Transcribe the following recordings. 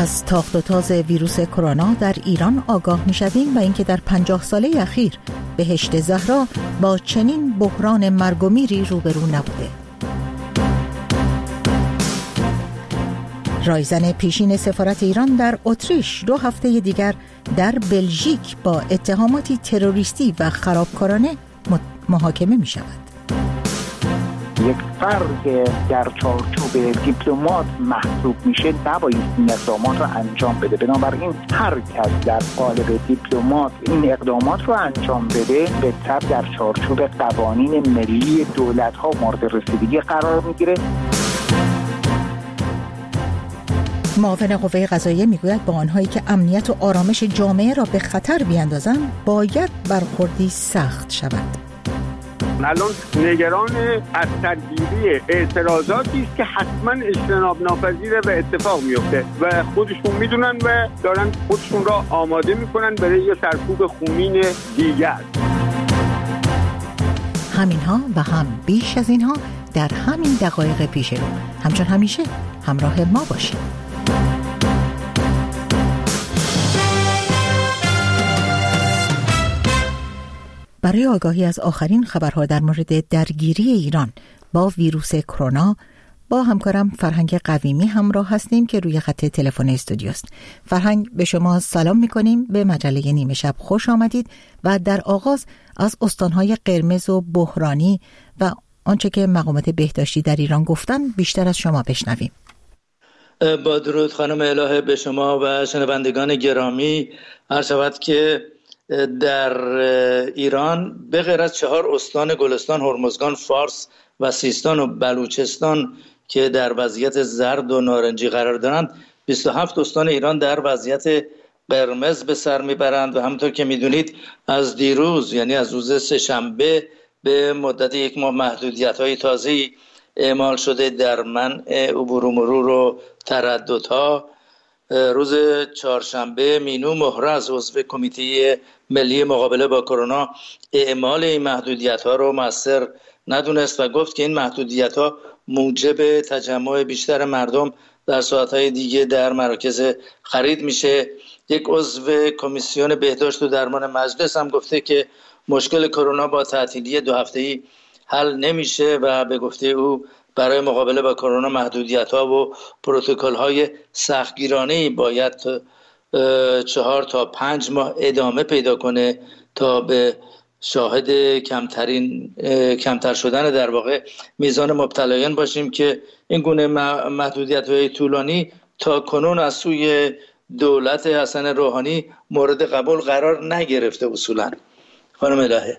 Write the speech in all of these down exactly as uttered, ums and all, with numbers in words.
از تاخت و تاز ویروس کرونا در ایران آگاه می‌شویم و اینکه در پنجاه ساله اخیر بهشت زهرا با چنین بحران مرگ و میری روبرو نبوده. رایزن پیشین سفارت ایران در اتریش دو هفته دیگر در بلژیک با اتهاماتی تروریستی و خرابکارانه محاکمه می شود. یک فرد در چارچوب دیپلمات محسوب میشه نباید این اقدامات رو انجام بده. بنابراین هر کس در قالب دیپلمات این اقدامات رو انجام بده به طب در چارچوب قوانین ملی دولت ها مورد رسیدگی قرار میگیره. معاون قوه قضاییه میگوید با آنهایی که امنیت و آرامش جامعه را به خطر بیاندازند باید برخوردی سخت شود. الان نگران از تدبیری اعتراضاتی است که حتما اجتناب ناپذیره و اتفاق میفته و خودشون میدونن و دارن خودشون را آماده میکنن برای یه سرکوب خونین دیگر. همینها و هم بیش از اینها در همین دقایق پیش رو. همچون همیشه همراه ما باشید. برای آگاهی از آخرین خبرها در مورد درگیری ایران با ویروس کرونا با همکارم فرهنگ قویمی همراه هستیم که روی خط تلفن استودیو است. فرهنگ، به شما سلام می‌کنیم، به مجله نیمه شب خوش آمدید و در آغاز از استان‌های قرمز و بحرانی و آنچه که مقامات بهداشتی در ایران گفتن بیشتر از شما بشنویم. با درود خانم الهه به شما و شنوندگان گرامی. عرض شود که در ایران به غیر از چهار استان گلستان، هرمزگان، فارس و سیستان و بلوچستان که در وضعیت زرد و نارنجی قرار دارند، بیست و هفت استان ایران در وضعیت قرمز به سر میبرند و همونطور که میدونید از دیروز، یعنی از روز سه‌شنبه، به مدت یک ماه محدودیت‌های تازه‌ای اعمال شده در منع عبور و مرور و ترددها. روز چهارشنبه مینو مهرز عضو کمیته ملی مقابله با کرونا اعمال این محدودیت‌ها رو مؤثر ندونست و گفت که این محدودیت‌ها موجب تجمع بیشتر مردم در ساعت‌های دیگه در مراکز خرید میشه. یک عضو کمیسیون بهداشت و درمان مجلس هم گفته که مشکل کرونا با تعطیلی دو هفته‌ای حل نمیشه و به گفته او برای مقابله با کرونا محدودیت‌ها و پروتکل‌های سختگیرانه‌ای باید چهار تا پنج ماه ادامه پیدا کنه تا به شاهد کمترین کمتر شدن در واقع میزان مبتلایان باشیم که این گونه محدودیت‌های طولانی تا کنون از سوی دولت حسن روحانی مورد قبول قرار نگرفته اصولاً. خانم الهه،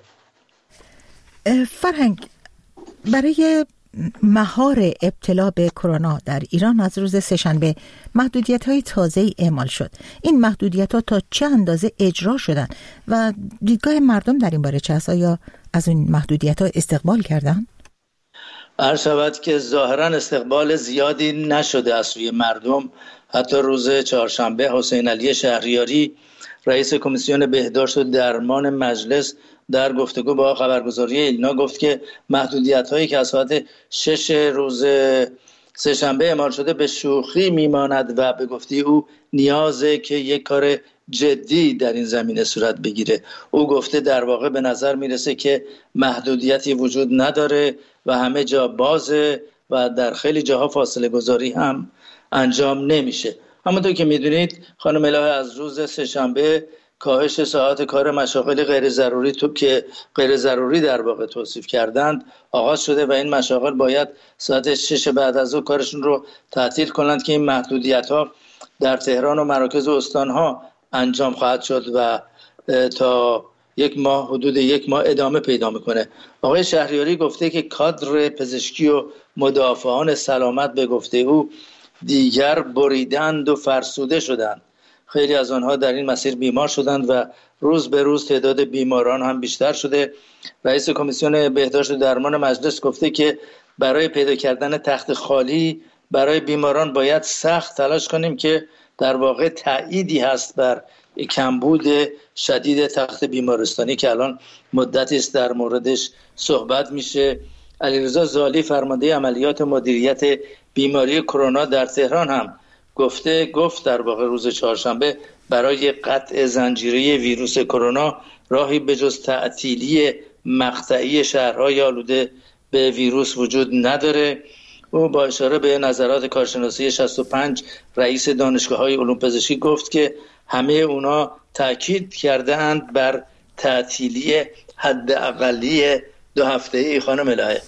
فرهنگ، برای مهار ابتلا به کرونا در ایران از روز سه‌شنبه محدودیت‌های تازه‌ای اعمال شد. این محدودیت‌ها تا چه اندازه اجرا شدن و دیدگاه مردم در این باره چه است؟ آیا از این محدودیت‌ها استقبال کردن؟ عرض شود که ظاهراً استقبال زیادی نشده از سوی مردم. حتی روز چهارشنبه حسین علی شهریاری رئیس کمیسیون بهداشت و درمان مجلس در گفتگو با خبرگزاری ایلنا گفت که محدودیت‌هایی که از ساعت شش روز سه‌شنبه اعمال شده به شوخی میماند و به گفته او نیازه که یک کار جدی در این زمینه صورت بگیره. او گفته در واقع به نظر میرسه که محدودیتی وجود نداره و همه جا بازه و در خیلی جاها فاصله گذاری هم انجام نمیشه. همونطور که میدونید خانم الهه، از روز سه‌شنبه کاهش ساعات کار مشاغل غیر ضروری تو که غیر ضروری در واقع توصیف کردند آغاز شده و این مشاغل باید ساعت شش بعد از ظهر کارشون رو تعطیل کنند که این محدودیت‌ها در تهران و مراکز استان‌ها انجام خواهد شد و تا یک ماه حدود یک ماه ادامه پیدا میکنه. آقای شهریاری گفته که کادر پزشکی و مدافعان سلامت به گفته او دیگر بریدند و فرسوده شدند. خیلی از آنها در این مسیر بیمار شدند و روز به روز تعداد بیماران هم بیشتر شده. رئیس کمیسیون بهداشت و درمان مجلس گفته که برای پیدا کردن تخت خالی برای بیماران باید سخت تلاش کنیم که در واقع تأییدی هست بر کمبود شدید تخت بیمارستانی که الان مدتی است در موردش صحبت میشه. علیرضا زالی فرمانده عملیات مدیریت بیماری کرونا در تهران هم گفته گفت در واقع روز چهارشنبه برای قطع زنجیره ویروس کرونا راهی به جز تعطیلی مقطعی شهرهای آلوده به ویروس وجود نداره. او با اشاره به نظرات کارشناسی شصت و پنج رئیس دانشگاه‌های علوم پزشکی گفت که همه اونا تاکید کرده اند بر تعطیلی حداقلی دو هفته‌ای. خانم الهه،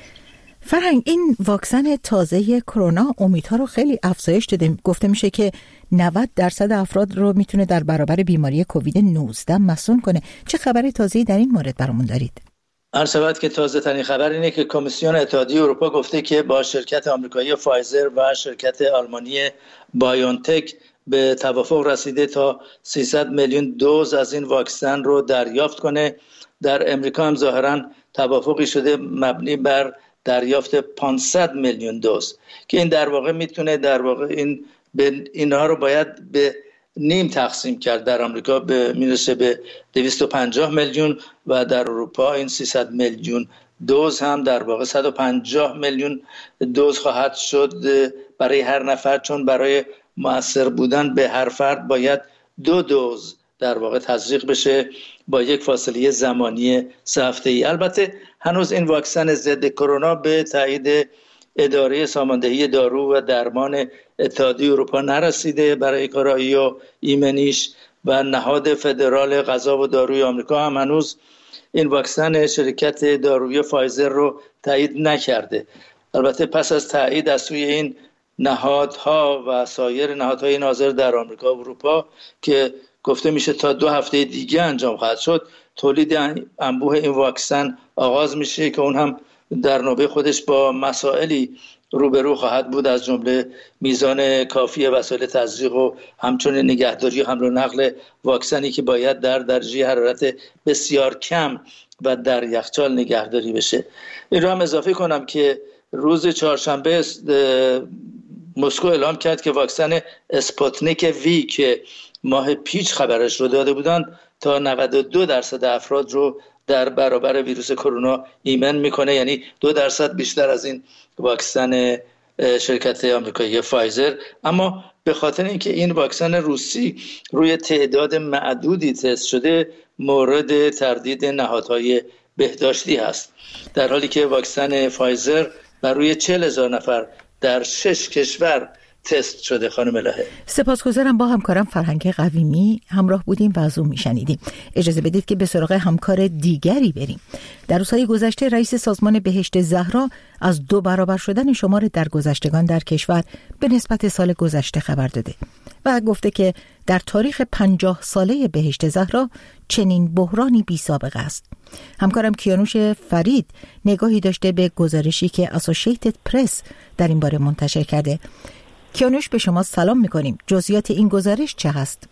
فرهنگ، این واکسن تازه کرونا امیدها رو خیلی افزایش داده. گفته میشه که نود درصد افراد رو میتونه در برابر بیماری کووید نوزده مصون کنه. چه خبر تازه‌ای در این مورد برامون دارید؟ عرض شود که تازه ترین خبر اینه که کمیسیون اتحادیه اروپا گفته که با شرکت آمریکایی فایزر و شرکت آلمانی بایونتک به توافق رسیده تا سیصد میلیون دوز از این واکسن رو دریافت کنه. در امریکا هم ظاهراً توافقی شده مبنی بر دریافت پانصد میلیون دوز که این در واقع میتونه در واقع این به اینها رو باید به نیم تقسیم کرد. در آمریکا به میرسه به دویست و پنجاه میلیون و در اروپا این سیصد میلیون دوز هم در واقع صد و پنجاه میلیون دوز خواهد شد برای هر نفر، چون برای مؤثر بودن به هر فرد باید دو دوز در واقع تزریق بشه با یک فاصله زمانی سه هفته‌ای. البته هنوز این واکسن ضد کرونا به تایید اداره ساماندهی دارو و درمان اتحادیه اروپا نرسیده برای کارایی و ایمنیش و نهاد فدرال غذا و داروی آمریکا هم هنوز این واکسن شرکت دارویی فایزر رو تایید نکرده. البته پس از تایید از سوی این نهادها و سایر نهادهای ناظر در آمریکا و اروپا که گفته میشه تا دو هفته دیگه انجام خواهد شد، تولید انبوه این واکسن آغاز میشه که اون هم در نوبه خودش با مسائلی روبرو خواهد بود، از جمله میزان کافی وسایل تزریق و همچنین نگهداری و حمل و نقل واکسنی که باید در درجه حرارت بسیار کم و در یخچال نگهداری بشه. این رو هم اضافه کنم که روز چهارشنبه مسکو اعلام کرد که واکسن اسپوتنیک وی که ماه پیش خبرش رو داده بودند تا نود و دو درصد افراد رو در برابر ویروس کرونا ایمن میکنه، یعنی دو درصد بیشتر از این واکسن شرکت آمریکایی فایزر. اما به خاطر اینکه این واکسن روسی روی تعداد معدودی تست شده مورد تردید نهادهای بهداشتی هست، در حالی که واکسن فایزر بر روی چهل هزار نفر در شش کشور تست شده. خانم الهه، سپاسگزارم. با همکارم فرهنگ قویمی همراه بودیم و از اون میشنیدیم. اجازه بدید که به سراغ همکار دیگری بریم. در روزهای گذشته رئیس سازمان بهشت زهرا از دو برابر شدن شمار درگذشتگان در کشور به نسبت سال گذشته خبر داده و گفته که در تاریخ پنجاه ساله بهشت زهرا چنین بحرانی بی سابقه است. همکارم کیانوش فرید نگاهی داشته به گزارشی که اسوسییتد پرس در این باره منتشر کرده. کیانوش، به شما سلام میکنیم. جزئیات این گزارش چه هست؟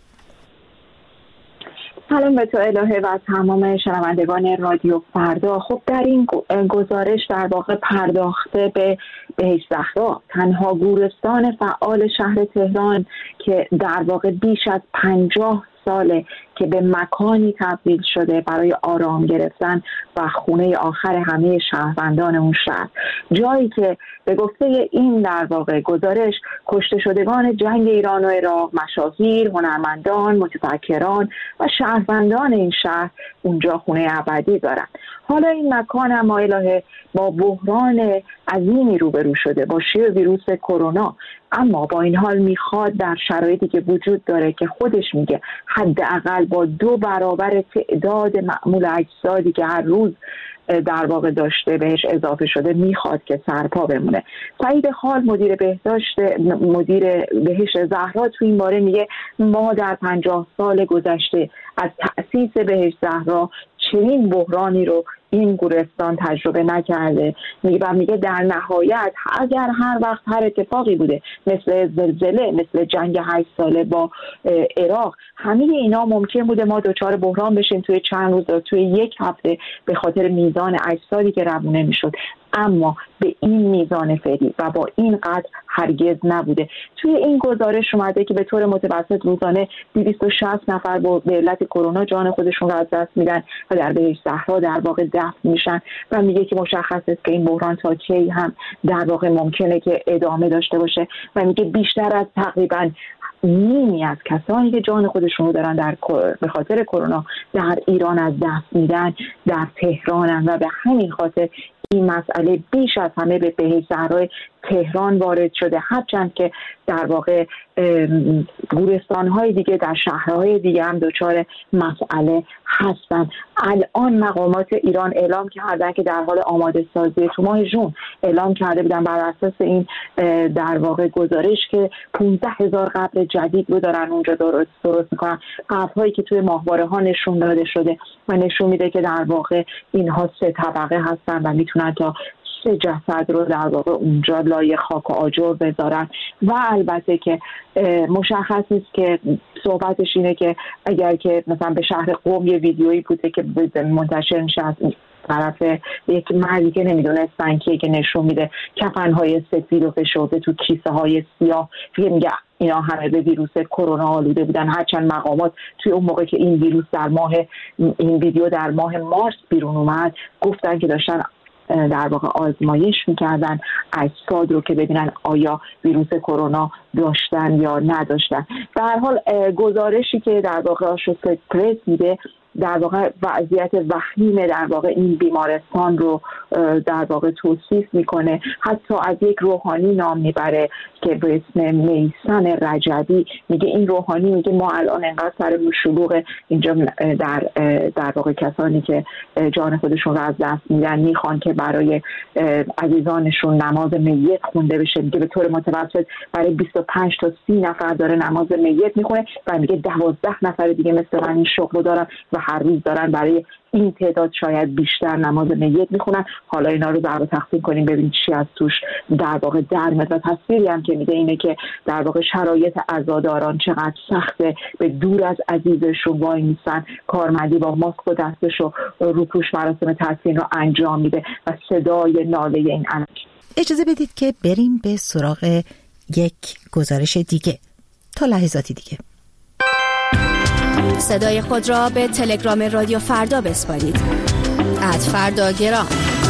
سلام به تو الهه و تمام شنوندگان رادیو فردا. خب در این گزارش در واقع پرداخته به بهشت زهرا، تنها گورستان فعال شهر تهران که در واقع بیش از پنجاه ساله که به مکانی تبدیل شده برای آرام گرفتن و خونه آخر همه شهروندان اون شهر، جایی که به گفته این در واقع گزارش کشته شدگان جنگ ایران و عراق، مشاهیر، هنرمندان، متفکران و شهروندان این شهر اونجا خونه ابدی دارن. حالا این مکان هم الهه با بحران عظیمی روبرو شده با شیوع ویروس کرونا، اما با این حال میخواد در شرایطی که وجود داره که خودش میگه حداقل با دو برابر تعداد معمول اجسادی که هر روز در واقع داشته بهش اضافه شده میخواد که سرپا بمونه. سعید خال مدیر بهداشت مدیر بهشت زهرا تو این باره میگه ما در پنجاه سال گذشته از تأسیس بهشت زهرا چنین بحرانی رو این گورستان تجربه نکرده. میگه و میگه در نهایت اگر هر وقت هر اتفاقی بوده مثل زلزله، مثل جنگ هشت ساله با عراق، همه اینا ممکن بوده ما دچار بحران بشیم توی چند روز یا توی یک هفته به خاطر میزان اجسادی که روونه میشد، اما به این میزان فعلی و با این قدر هرگز نبوده. توی این گزارش اومده که به طور متوسط روزانه دویست و شصت نفر با به علت کرونا جان خودشون رو از دست میدن و در بهشت زهرا در واقع دفن میشن و میگه که مشخص است که این بحران تا کی هم در واقع ممکنه که ادامه داشته باشه و میگه بیشتر از تقریبا نیمی از کسانی که جان خودشون رو دارن در به خاطر کرونا در ایران از دست میدن در تهرانن و به همین خاطر این مسئله بیش از همه به بهشت زهرا تهران وارد شده، هرچند که در واقع گورستان‌های دیگه در شهرهای دیگه هم دچار مسئله هستن. الان مقامات ایران اعلام کردن که در حال آماده سازی تو ماه ژوئن اعلام کرده بودن بر اساس این در واقع گزارش که پانزده هزار قبر جدید رو دارن اونجا درست درست میکنن، قبرهایی که توی ماهواره ها نشون داده شده و نشون میده که در واقع اینها سه طبقه هستن و میتونن تا سه جسد رو در واقع اونجا لای خاک و آجر بذارن. و البته که مشخص نیست که صحبتش اینه که اگر که مثلا به شهر قم یه ویدیویی بوده که منتشر میشه از طرف یک مردی که نمیدونستن کیه که نشون میده کفنهای سفید و فشرده تو کیسه های سیاه، که میگه اینا همه به ویروس کرونا آلوده بودن، هرچند مقامات توی اون موقع که این ویروس در ماه این ویدیو در ماه مارس بیرون اومد گفتن که داشتن در واقع آزمایش میکردن اجساد رو که ببینن آیا ویروس کرونا داشتن یا نداشتن. به هر حال گزارشی که در واقع آسوسییتد پرس میده در واقع وضعیت وخیم در واقع این بیمارستان رو در واقع توصیف میکنه. حتی از یک روحانی نام میبره که به اسم میثم رجبی، میگه این روحانی میگه ما الان انقدر سر شلوغ اینجا در در واقع کسانی که جان خودشون رو از دست میدن میخوان که برای عزیزانشون نماز میت خونده بشه، میگه به طور متوسط برای بیست و پنج تا سی نفر داره نماز میت میخونه و میگه دوازده نفر دیگه مثل من این شغل دارن و هر روز دارن برای این تعداد شاید بیشتر نماز میت میخونن. حالا اینا رو ضرب تقسیم کنیم ببینید چی از توش در واقع در میاد. و تصویری هم که میده اینه که در واقع شرایط عزاداران چقدر سخته، به دور از عزیزشون وای میسن، کارمندی با ماسک و دستش رو روپوش مراسم تدفین رو انجام میده و صدای ناله این انجام. اجازه بدید که بریم به سراغ یک گزارش دیگه تا لحظاتی دیگه. صدای خود را به تلگرام رادیو فردا بسپارید. ات فردا گرام.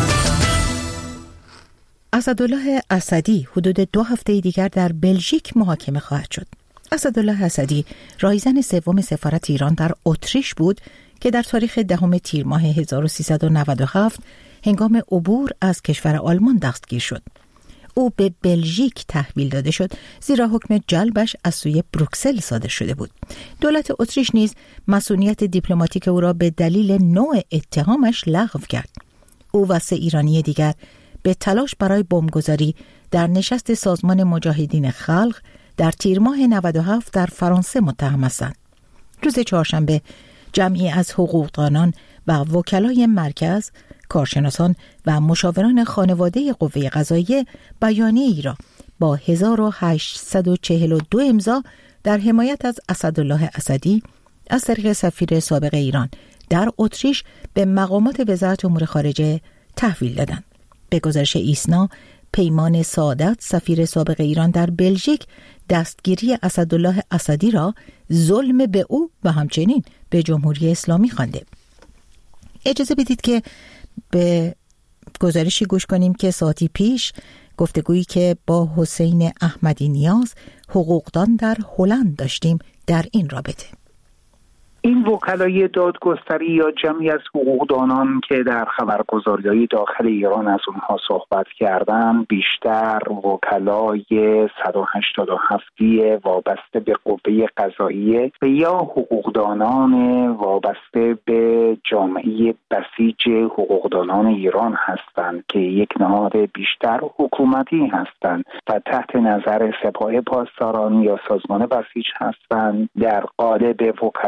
اسدالله اسدی حدود دو هفته دیگر در بلژیک محاکمه خواهد شد. اسدالله اسدی رایزن سوم سفارت ایران در اتریش بود که در تاریخ دهم تیر ماه هزار و سیصد و نود و هفت هنگام عبور از کشور آلمان دستگیر شد. او به بلژیک تحویل داده شد زیرا حکم جلبش از سوی بروکسل صادر شده بود. دولت اتریش نیز مسئولیت دیپلماتیک او را به دلیل نوع اتهامش لغو کرد. او و سه ایرانی دیگر به تلاش برای بمبگذاری در نشست سازمان مجاهدین خلق در تیر ماه نود و هفت در فرانسه متهم هستند. روز چهارشنبه جمعی از حقوقدانان و وکلای مرکز، کارشناسان و مشاوران خانواده قوه قضاییه بیانیه‌ای را با هزار و هشتصد و چهل و دو امضا در حمایت از اسدالله اسدی از طریق سفیر سابق ایران در اتریش به مقامات وزارت امور خارجه تحویل دادند. به گزارش ایسنا، پیمان سعادت سفیر سابق ایران در بلژیک دستگیری اسدالله اسدی را ظلم به او و همچنین به جمهوری اسلامی خوانده. اجازه بدید که به گزارشی گوش کنیم که ساعتی پیش گفتگویی که با حسین احمدی نیاز حقوقدان در هلند داشتیم در این رابطه. این وکلای دادگستری یا جمعی از حقوقدانان که در خبرگزاری‌های داخل ایران از اونها صحبت کردن بیشتر وکلای صد و هشتاد و هفتی وابسته به قوه قضاییه و یا حقوقدانان وابسته به جامعه بسیج حقوقدانان ایران هستند که یک نهاد بیشتر حکومتی هستند و تحت نظر سپاه پاسداران یا سازمان بسیج هستند. در قالب وکلای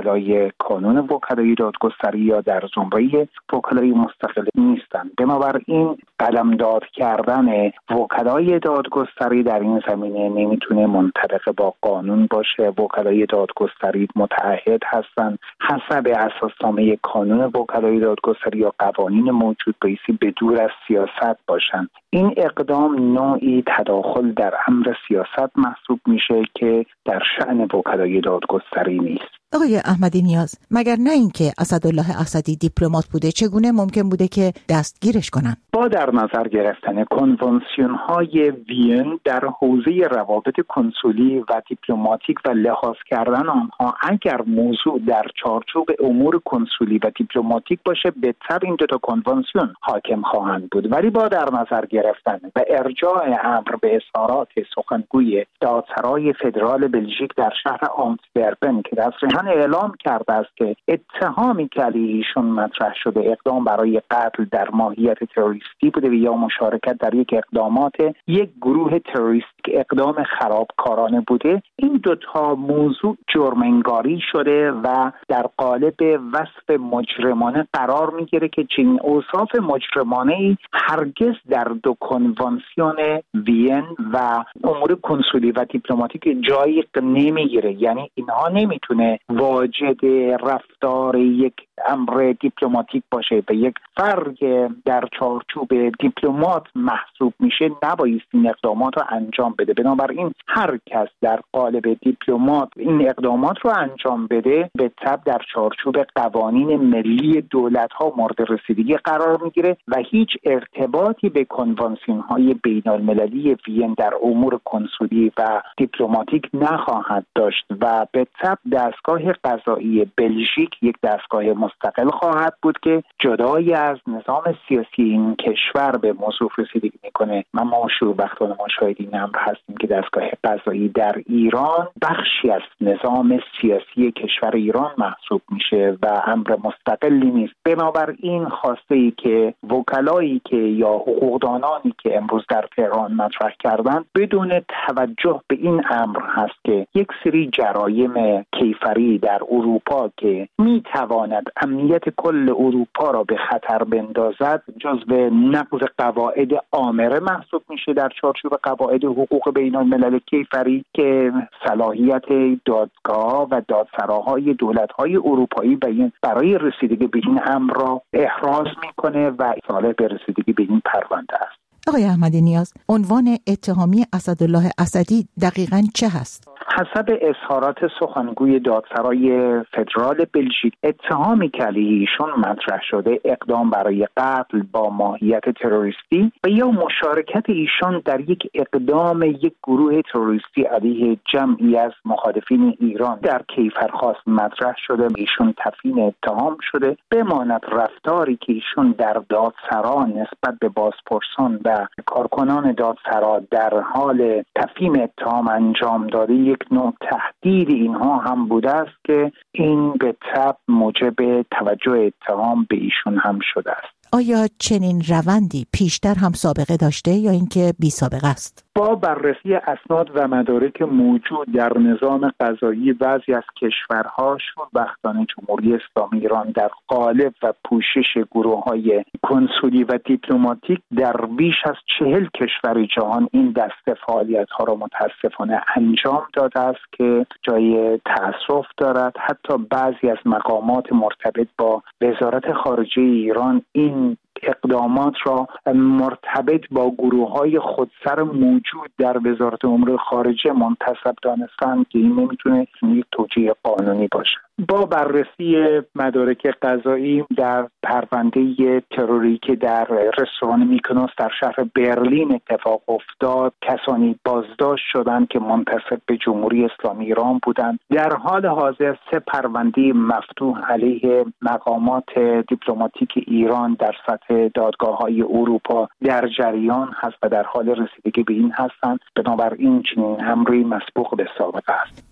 زمره کانون وکلای دادگستری یا در زمره وکلای مستقل نیستند. بنابراین قلمداد کردن وکلای دادگستری در این زمینه نمیتونه منطبق با قانون باشه. وکلای دادگستری متعهد هستند حسب اساسنامه کانون وکلای دادگستری یا قوانین موجود بایستی به دور از سیاست باشند. این اقدام نوعی تداخل در امر سیاست محسوب میشه که در شأن وکلای دادگستری نیست. آقای احمدی نیاز، مگر نه اینکه اسدالله اسدی دیپلمات بوده، چگونه ممکن بوده که دستگیرش کنن؟ با در نظر گرفتن کنوانسیون های وین در حوزه روابط کنسولی و دیپلماتیک و لحاظ کردن آنها، اگر موضوع در چارچوب امور کنسولی و دیپلماتیک باشه، بهتر این دو تا کنوانسیون حاکم خواهند بود. ولی با در نظر گرفتن و ارجاع امر به اظهارات سخنگوی دادسرای فدرال بلژیک در شهر آنتورپن که تصریحاً اعلام کرده است که اتهامی که علیه ایشون مطرح شده اقدام برای قتل در ماهیت تروریستی بوده و یا مشارکت در یک اقدامات یک گروه تروریستیک اقدام خرابکارانه بوده، این دوتا موضوع جرم‌انگاری شده و در قالب وصف مجرمانه قرار میگیره که چنین اوصاف مجرمانه‌ای هرگز در دو کنوانسیون وین و امور کنسولی و دیپلماتیک جایی نمیگیره. یعنی اینها نمیتونه واجد رفتار یک امر دیپلماتیک باشه و یک فرد در چارچوب دیپلمات محسوب میشه نبایست این اقدامات رو انجام بده. بنابراین هر کس در قالب دیپلمات این اقدامات رو انجام بده به تبع در چارچوب قوانین ملی دولت ها مورد رسیدگی قرار میگیره و هیچ ارتباطی به کنوانسیون های بین المللی وین در امور کنسولی و دیپلماتیک نخواهد داشت و به تبع دستگاه قضایی بلژیک یک دستگاه مستقل خواهد بود که جدای از نظام سیاسی این کشور به موضوع رسیدگی میکنه. ما ما شوربختانه ما شاهد این امر هستیم که دستگاه قضایی در ایران بخشی از نظام سیاسی کشور ایران محسوب میشه و امر مستقلی نیست. بنابراین خواسته ای که وکلایی که یا حقوقدانانی که امروز در تهران مطرح کردن بدون توجه به این امر هست که یک سری جرایم کیفری در اروپا که میتواند امنیت کل اروپا را به خطر بندازد جزو نقض قواعد آمره محسوب میشه در چارچوب قواعد حقوق بین الملل کیفری که صلاحیت دادگاه و دادسراهای دولت‌های اروپایی برای رسیدگی به این امر را احراز میکنه و صالح به رسیدگی به این پرونده است. آقای احمدی نیاز، عنوان اتهامی اسدالله اسدی دقیقاً چه هست؟ حسب اظهارات سخنگوی دادسرای فدرال بلژیک، اتهامی که علیه ایشون مطرح شده اقدام برای قتل با ماهیت تروریستی و یا مشارکت ایشان در یک اقدام یک گروه تروریستی علیه جمعی از مخالفین ایران در کیفرخواست مطرح شده. ایشون تفیین اتهام شده. بماند رفتاری که ایشون در دادسرا نسبت به بازپرسان و کارکنان دادسرا در حال تفیین اتهام انجام داده یک نوع تهدید اینها هم بوده است که این به تبع موجب توجه اتهام به ایشون هم شده است. آیا چنین روندی پیشتر هم سابقه داشته یا اینکه بی سابقه است؟ با بررسی اسناد و مدارک موجود در نظام قضایی بعضی از کشورها شوربختانه جمهوری اسلامی ایران در قالب و پوشش گروه‌های کنسولی و دیپلماتیک در بیش از چهل کشور جهان این دسته فعالیت‌ها را متاسفانه انجام داده است که جای تأسف دارد. حتی بعضی از مقامات مرتبط با وزارت خارجه ایران این اقدامات را مرتبط با گروه‌های خودسر موجود در وزارت امور خارجه منتسب دانستند که این نمیتونه یک توجیه قانونی باشه. با بررسی مدارک قضایی در پرونده تروری که در رستوران میکنوس در شهر برلین اتفاق افتاد، کسانی بازداشت شدند که منتسب به جمهوری اسلامی ایران بودند. در حال حاضر سه پرونده مفتوح علیه مقامات دیپلماتیک ایران در سطح دادگاه‌های اروپا در جریان هست و در حال رسیدگی به این هستند. بنابراین چنین امری مسبوق به سابقه است.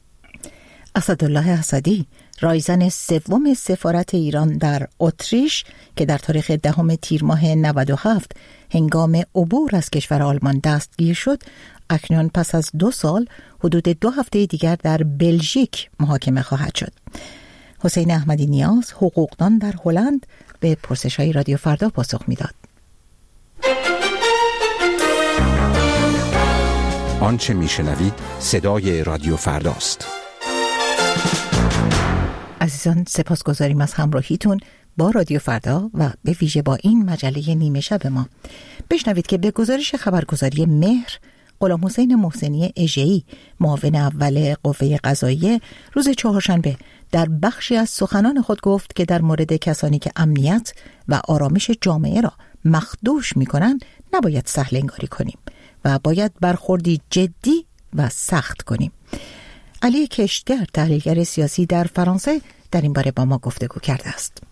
اسدالله اسدی، رایزن سوم سفارت ایران در اتریش که در تاریخ دهم تیر ماه نود و هفت هنگام عبور از کشور آلمان دستگیر شد، اکنون پس از دو سال حدود دو هفته دیگر در بلژیک محاکمه خواهد شد. حسین احمدی نیاز، حقوقدان در هلند، به پرسش‌های رادیو فردا پاسخ میداد. آنچه میشنوید صدای رادیو فرداست. عزیزان سپاسگزاریم از همراهیتون با رادیو فردا و به ویژه با این مجله نیمه شب ما. بشنوید که به گزارش خبرگزاری مهر، غلام حسین محسنی اژه‌ای، معاون اول قوه قضاییه، روز چهارشنبه در بخشی از سخنان خود گفت که در مورد کسانی که امنیت و آرامش جامعه را مخدوش می‌کنند نباید سهل انگاری کنیم و باید برخوردی جدی و سخت کنیم. علی کشتگر، تحلیلگر سیاسی در فرانسه، در این باره با ما گفتگو کرده است.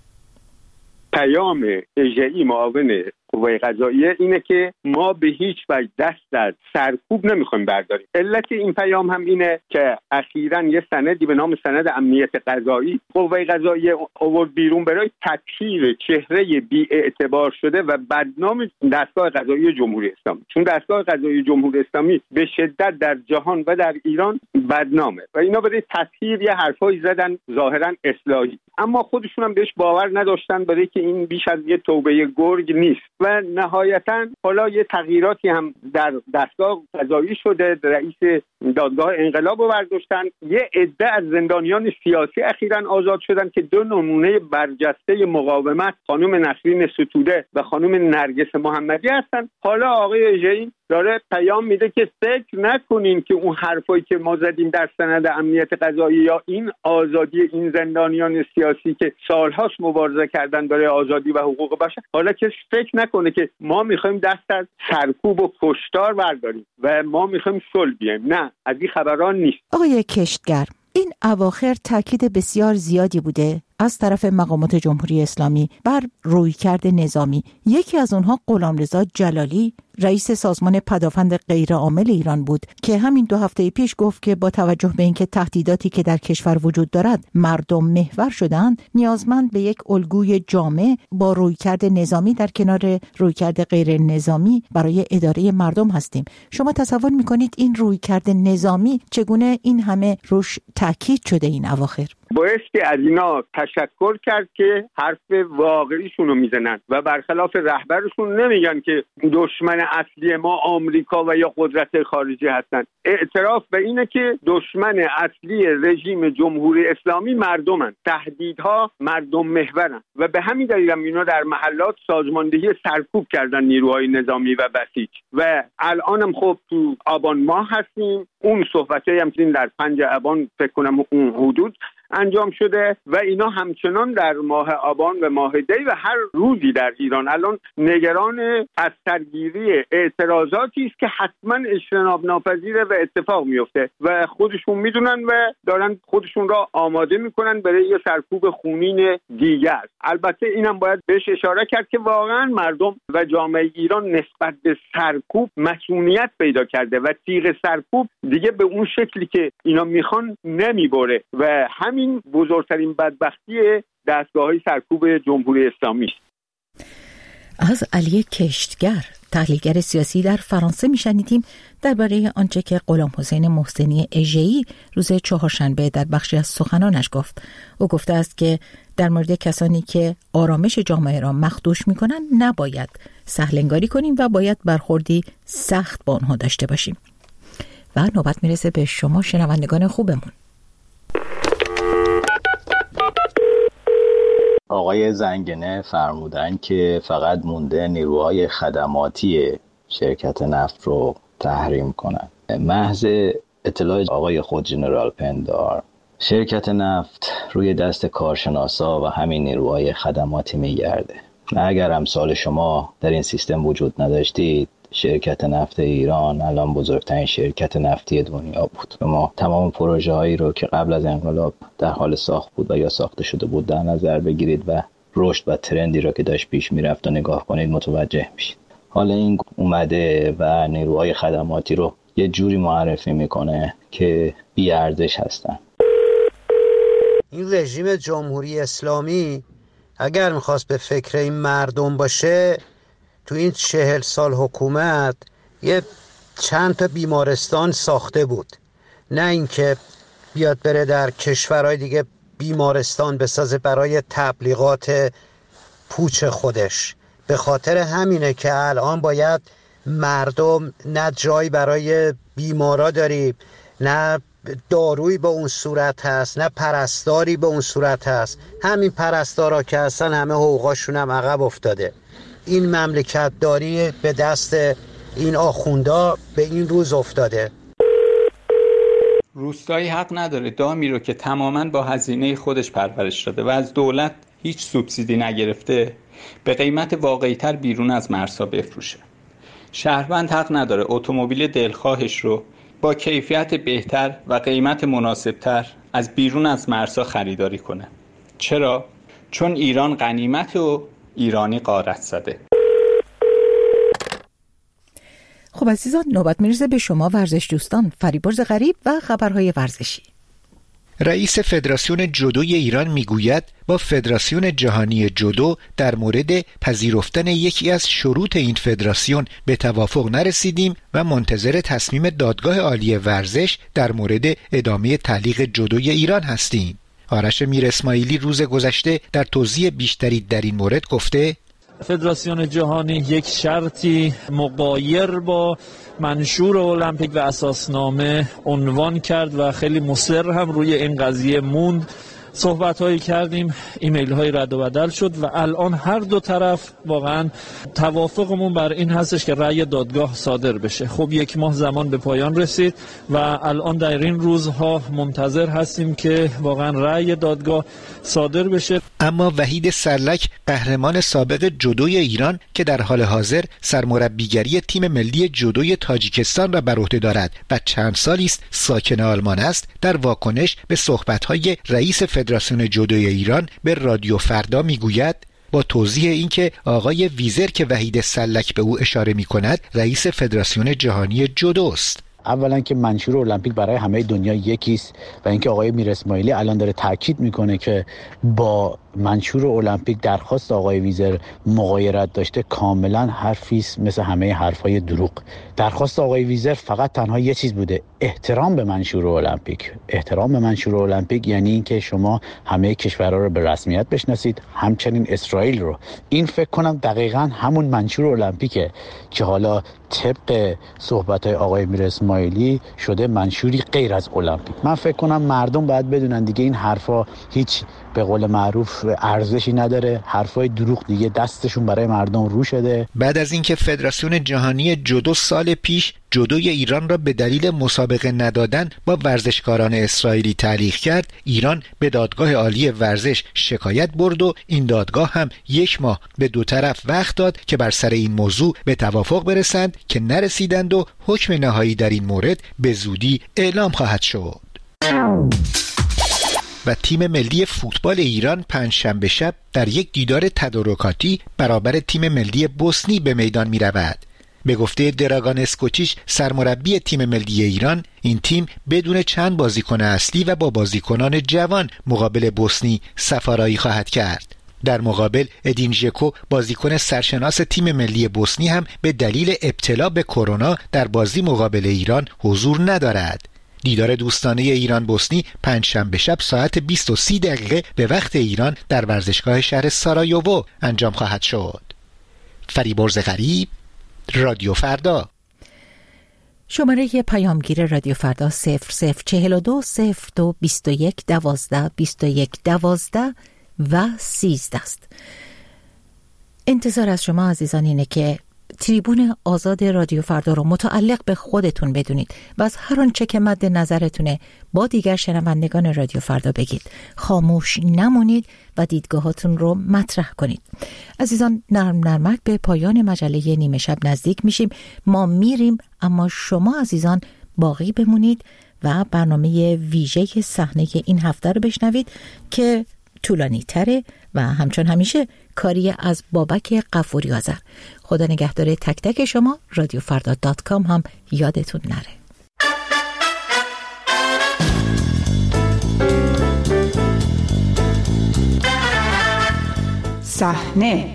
پیام اژه‌ای معاون قوه قضاییه اینه که ما به هیچ وجه دست از سرکوب نمیخوایم برداریم. علت این پیام هم اینه که اخیراً یه سندی به نام سند امنیت قضایی قوه قضاییه آورد بیرون برای تطهیر چهره بی‌اعتبار شده و بدنام دستگاه قضایی جمهوری اسلامی. چون دستگاه قضایی جمهوری اسلامی به شدت در جهان و در ایران بدنامه و اینا برای تطهیر یه حرفایی زدن ظاهراً اصلاحی، اما خودشون هم بهش باور نداشتن برای که این بیش از یه توبه گرگ نیست و نهایتاً حالا یه تغییراتی هم در دستگاه قضایی شده. رئیس دادگاه انقلاب رو برداشتن. یه عده از زندانیان سیاسی اخیراً آزاد شدن که دو نمونه برجسته مقاومت، خانم نسرین ستوده و خانم نرگس محمدی هستن. حالا آقای اژه‌ای داره پیام میده که فکر نکنین که اون حرفایی که ما زدیم در سند امنیت قضایی یا این آزادی این زندانیان سیاسی که سالهاست مبارزه کردن برای آزادی و حقوق بشر، حالا کسی فکر نکنه که ما میخوایم دست از سرکوب و کشتار برداریم و ما میخوایم صلح بیایم. نه، از این خبران نیست. آقای کشتگر، این اواخر تاکید بسیار زیادی بوده از طرف مقامات جمهوری اسلامی بر رویکرد نظامی. یکی از اونها غلامرضا جلالی، رئیس سازمان پدافند غیرعامل ایران بود که همین دو هفته پیش گفت که با توجه به اینکه تهدیداتی که در کشور وجود دارد مردم محور شدند، نیازمند به یک الگوی جامع با رویکرد نظامی در کنار رویکرد غیر نظامی برای اداره مردم هستیم. شما تصور میکنید این رویکرد نظامی چگونه این همه روش تاکید شده این اواخر؟ بایستی از اینا تشکر کرد که حرف واقعیشون رو میزنن و برخلاف رهبرشون نمیگن که دشمن اصلی ما آمریکا و یا قدرت خارجی هستن. اعتراف به اینه که دشمن اصلی رژیم جمهوری اسلامی مردمن، تهدیدها مردم محورن و به همین دلیل هم اینا در محلات سازماندهی سرکوب کردن نیروهای نظامی و بسیج و الانم خب تو آبان ماه هستیم. اون صحبتایی هم در پنج آبان فکر کنم اون حدود انجام شده و اینا همچنان در ماه آبان و ماه دی و هر روزی در ایران الان نگران از سرگیری اعتراضاتی است که حتما اجتناب ناپذیره و اتفاق میفته و خودشون میدونن و دارن خودشون را آماده میکنن برای یه سرکوب خونین دیگر. البته اینم باید بهش اشاره کرد که واقعا مردم و جامعه ایران نسبت به سرکوب مسئولیت پیدا کرده و تیغ سرکوب دیگه به اون شکلی که اینا میخوان نمیبره و هم این بزرگترین بدبختی دستگاه‌های سرکوب جمهوری اسلامی است. از علی کشتگر، تحلیلگر سیاسی در فرانسه میشنیدیم درباره آنچه که غلام حسین محسنی اژه‌ای روز چهارشنبه در بخشی از سخنانش گفت. او گفته است که در مورد کسانی که آرامش جامعه را مخدوش میکنند نباید سهل انگاری کنیم و باید برخوردی سخت با آنها داشته باشیم. و نوبت میرسه به شما شنوندگان خوبمون. آقای زنگنه فرمودن که فقط مونده نیروهای خدماتی شرکت نفت رو تحریم کنن. محض اطلاع آقای خود جنرال پندار، شرکت نفت روی دست کارشناسا و همین نیروهای خدماتی میگرده. اگر امثال شما در این سیستم وجود نداشتید، شرکت نفت ایران الان بزرگترین شرکت نفتی دنیا بود. ما تمام پروژه هایی رو که قبل از انقلاب در حال ساخت بود و یا ساخته شده بود در نظر بگیرید و رشد و ترندی رو که داشت پیش میرفت و نگاه کنید متوجه میشید. حالا این اومده و نیروهای خدماتی رو یه جوری معرفی میکنه که بی ارزش هستن. این رژیم جمهوری اسلامی اگر میخواست به فکر این مردم باشه، تو این چهل سال حکومت یه چند تا بیمارستان ساخته بود، نه اینکه بیاد بره در کشورهای دیگه بیمارستان بسازه برای تبلیغات پوچ خودش. به خاطر همینه که الان باید مردم نه جایی برای بیمارا داریم، نه دارویی به اون صورت هست، نه پرستاری به اون صورت هست. همین پرستارا که هستن همه حقوقاشون هم عقب افتاده. این مملکت داری به دست این آخوندا به این روز افتاده. روستایی حق نداره دامی رو که تماماً با هزینه خودش پرورش داده و از دولت هیچ سوبسیدی نگرفته به قیمت واقعی‌تر بیرون از مرزها بفروشه. شهروند حق نداره اتومبیل دلخواهش رو با کیفیت بهتر و قیمت مناسبتر از بیرون از مرزها خریداری کنه. چرا؟ چون ایران غنیمت و ایرانی غارت زده. خب عزیزان، نوبت میرسه به شما ورزش دوستان، فریبرز غریب و خبرهای ورزشی. رئیس فدراسیون جودوی ایران میگوید با فدراسیون جهانی جودو در مورد پذیرفتن یکی از شروط این فدراسیون به توافق نرسیدیم و منتظر تصمیم دادگاه عالی ورزش در مورد ادامه تعلیق جودوی ایران هستیم. آرش میر اسماعیلی روز گذشته در توضیح بیشتری در این مورد گفته فدراسیون جهانی یک شرطی مغایر با منشور المپیک و اساسنامه عنوان کرد و خیلی مصر هم روی این قضیه موند. صحبت هایی کردیم، ایمیل های رد و بدل شد و الان هر دو طرف واقعا توافقمون بر این هستش که رأی دادگاه صادر بشه. خب یک ماه زمان به پایان رسید و الان در این روزها منتظر هستیم که واقعا رأی دادگاه صادر بشه. اما وحید سرلک قهرمان سابق جودوی ایران که در حال حاضر سرمربیگری تیم ملی جودوی تاجیکستان را بر عهده دارد و چند سالی است ساکن آلمان است، در واکنش به صحبت‌های رئیس فدراسیون جودوی ایران به رادیو فردا میگوید با توضیح اینکه آقای ویزر که وحید سرلک به او اشاره می‌کند رئیس فدراسیون جهانی جودوست. اولا که منشور المپیک برای همه دنیا یکیست و اینکه آقای میر اسماعیلی الان داره تاکید میکنه که با منشور المپیک درخواست آقای ویزر مغایرت داشته، کاملا حرفی است مثل همه حرفای دروغ. درخواست آقای ویزر فقط تنها یه چیز بوده، احترام به منشور المپیک. احترام به منشور المپیک یعنی اینکه شما همه کشورها رو به رسمیت بشناسید، همچنین اسرائیل رو. این فکر کنم دقیقاً همون منشور المپیکه که حالا طبق صحبت‌های آقای میر اسماعیلی شده منشوری غیر از المپیک. من فکر کنم مردم باید بدونن دیگه این حرفا هیچ به قول معروف ارزشی نداره، حرفای دروغ دیگه دستشون برای مردم رو شده. بعد از اینکه فدراسیون جهانی جودو سال پیش جودوی ایران را به دلیل مسابقه ندادن با ورزشکاران اسرائیلی تعلیق کرد، ایران به دادگاه عالی ورزش شکایت برد و این دادگاه هم یک ماه به دو طرف وقت داد که بر سر این موضوع به توافق برسند که نرسیدند و حکم نهایی در این مورد به زودی اعلام خواهد شد. و تیم ملی فوتبال ایران پنجشنبه شب در یک دیدار تدارکاتی برابر تیم ملی بوسنی به میدان می رود. به گفته دراگان اسکوچیچ سرمربی تیم ملی ایران، این تیم بدون چند بازیکن اصلی و با بازیکنان جوان مقابل بوسنی سفارایی خواهد کرد. در مقابل ادین ژکو بازیکن سرشناس تیم ملی بوسنی هم به دلیل ابتلا به کرونا در بازی مقابل ایران حضور ندارد. دیدار دوستانه ایران بوسنی پنجشنبه شب ساعت بیست و سه دقیقه به وقت ایران در ورزشگاه شهر سارایوو انجام خواهد شد. فریبرز غریب، رادیو فردا. شماره پیامگیر رادیو فردا صفر صفر چهل و دو صفر دو بیست و یک دوازده بیست و یک دوازده و سیزده است. انتظار از شما عزیزان اینه که تریبون آزاد رادیو فردا رو متعلق به خودتون بدونید و از هر آنچه که مد نظرتونه با دیگر شنوندگان رادیو فردا بگید. خاموش نمونید و دیدگاهاتون رو مطرح کنید. عزیزان، نرم نرمک به پایان مجله نیمه شب نزدیک میشیم. ما میریم اما شما عزیزان باقی بمونید و برنامه ویژه صحنه این هفته رو بشنوید که طولانی تره و همچون همیشه کاری از بابک غفوری آذر. خدا نگهدار تک تک شما. رادیو فردا دات کام هم یادتون نره. صحنه،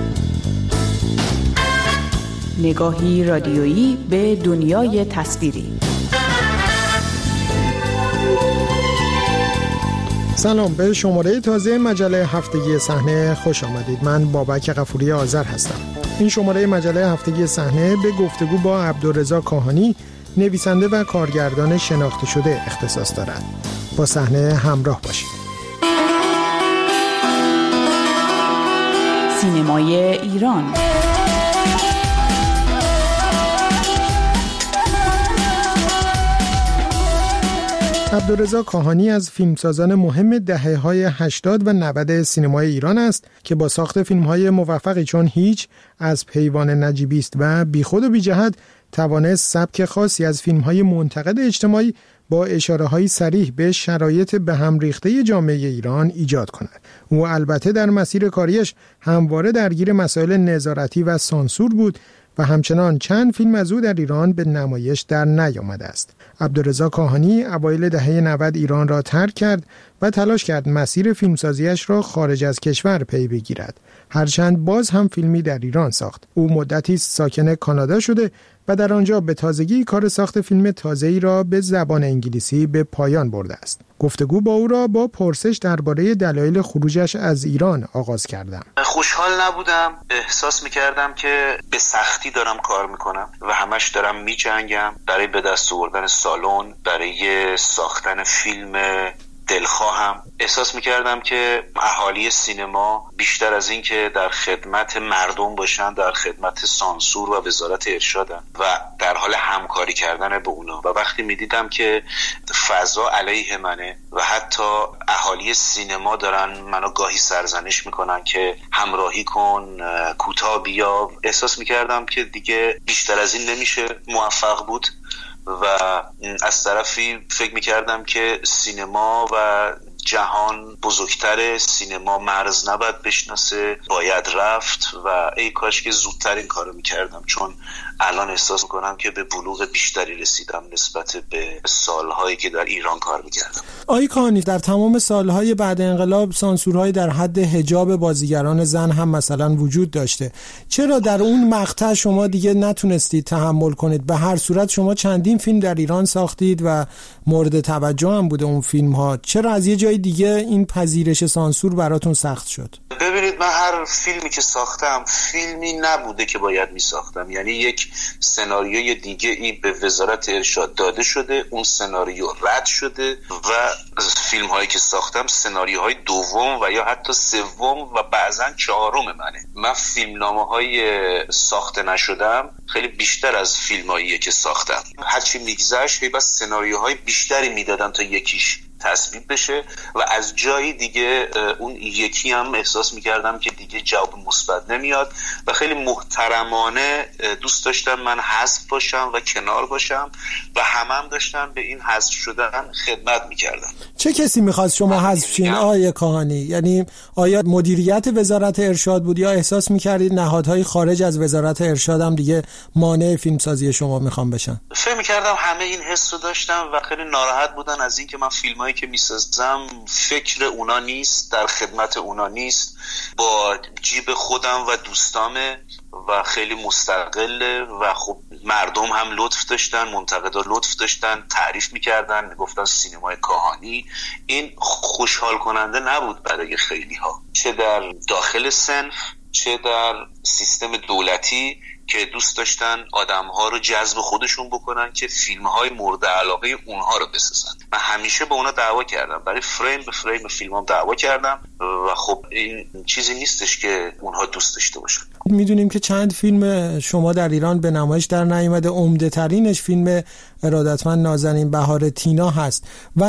نگاهی رادیویی به دنیای تصویری. سلام، به شماره تازه مجله هفتگی صحنه خوش آمدید. من بابک غفوری آذر هستم. این شماره مجله هفتگی صحنه به گفتگو با عبدالرضا کاهانی، نویسنده و کارگردان شناخته شده اختصاص دارد. با صحنه همراه باشید. سینمای ایران. عبدالرضا کاهانی از فیلمسازان مهم دهه‌های هشتاد و نود سینمای ایران است که با ساخت فیلم‌های موفقی چون هیچ، از پیوان نجیبی است و بیخود و بی‌جهت توانست سبک خاصی از فیلم‌های منتقد اجتماعی با اشاره‌های صریح به شرایط به هم ریخته جامعه ایران ایجاد کند. او البته در مسیر کاریش همواره درگیر مسائل نظارتی و سانسور بود و همچنان چند فیلم از او در ایران به نمایش در نیامده است. عبدالرضا کاهانی اوایل دهه نود ایران را ترک کرد و تلاش کرد مسیر فیلمسازیش را خارج از کشور پی بگیرد. هرچند باز هم فیلمی در ایران ساخت. او مدتی ساکن کانادا شده و در آنجا به تازگی کار ساخت فیلم تازه‌ای را به زبان انگلیسی به پایان برده است. گفتگو با او را با پرسش درباره دلایل خروجش از ایران آغاز کردم. خوشحال نبودم، احساس می‌کردم که به سختی دارم کار می‌کنم و همش دارم می‌جنگم برای به دست آوردن سالن، برای ساختن فیلم دلخواهم. احساس میکردم که اهالی سینما بیشتر از این که در خدمت مردم باشن، در خدمت سانسور و وزارت ارشادن و در حال همکاری کردن به اونا. و وقتی میدیدم که فضا علیه منه و حتی اهالی سینما دارن منو گاهی سرزنش میکنن که همراهی کن، کوتاه بیا، احساس میکردم که دیگه بیشتر از این نمیشه موفق بود. و از طرفی فکر میکردم که سینما و جهان بزرگتره، سینما مرز نباید بشناسه، باید رفت و ای کاش که زودتر این کارو میکردم، چون الان احساس میکنم که به بلوغ بیشتری رسیدم نسبت به سالهایی که در ایران کار میکردم. آقای کاهانی، در تمام سالهای بعد انقلاب سانسورهای در حد حجاب بازیگران زن هم مثلا وجود داشته. چرا در اون مقطع شما دیگه نتونستید تحمل کنید؟ به هر صورت شما چندین فیلم در ایران ساختید و مورد توجه هم بوده اون فیلم ها. چرا از یه جای دیگه این پذیرش سانسور براتون سخت شد؟ ببینید، من هر فیلمی که ساختم فیلمی نبوده که باید می ساختم. یعنی یک سناریوی دیگه ای به وزارت ارشاد داده شده، اون سناریو رد شده و فیلم هایی که ساختم سناریوهای دوم و یا حتی سوم و بعضا چهارم منه. من فیلمنامه های ساخته نشدم خیلی بیشتر از فیلم هاییه که ساختم. هرچی میگذشت هی بس سناریوهای بیشتری میدادن تا یکیش تصویب بشه و از جایی دیگه اون یکی هم احساس میکردم که دیگه جواب مثبت نمیاد و خیلی محترمانه دوست داشتم من حذف باشم و کنار باشم و همه هم داشتن به این حذف شدن خدمت میکردن. چه کسی میخواست شما حذف شین آقای کاهانی؟ یعنی آیا مدیریت وزارت ارشاد بود یا احساس میکردید نهادهای خارج از وزارت ارشاد هم دیگه مانع فیلمسازی شما میخوان بشن؟ فکر میکردم همه این حس رو داشتم و خیلی ناراحت بودن از این که من فیلمایی که میسازم فکر اونا نیست، در خدمت اونا نیست، با جیب خودم و دوستامه و خیلی مستقله و خب مردم هم لطف داشتن، منتقدا لطف داشتن، تعریف میکردن، میگفتن سینمای کاهانی. این خوشحال کننده نبود برای خیلی ها، چه در داخل صنف چه در سیستم دولتی که دوست داشتن آدم‌ها رو جذب خودشون بکنن که فیلم‌های مورد علاقه اونها رو بسازن. من همیشه با اونا دعوا کردم، برای فریم به فریم فیلمام دعوا کردم و خب این چیزی نیستش که اونها دوست داشته باشن. میدونیم که چند فیلم شما در ایران به نمایش در نیامده، عمده ترینش فیلم ارادتمند نازنین بهار تینا هست.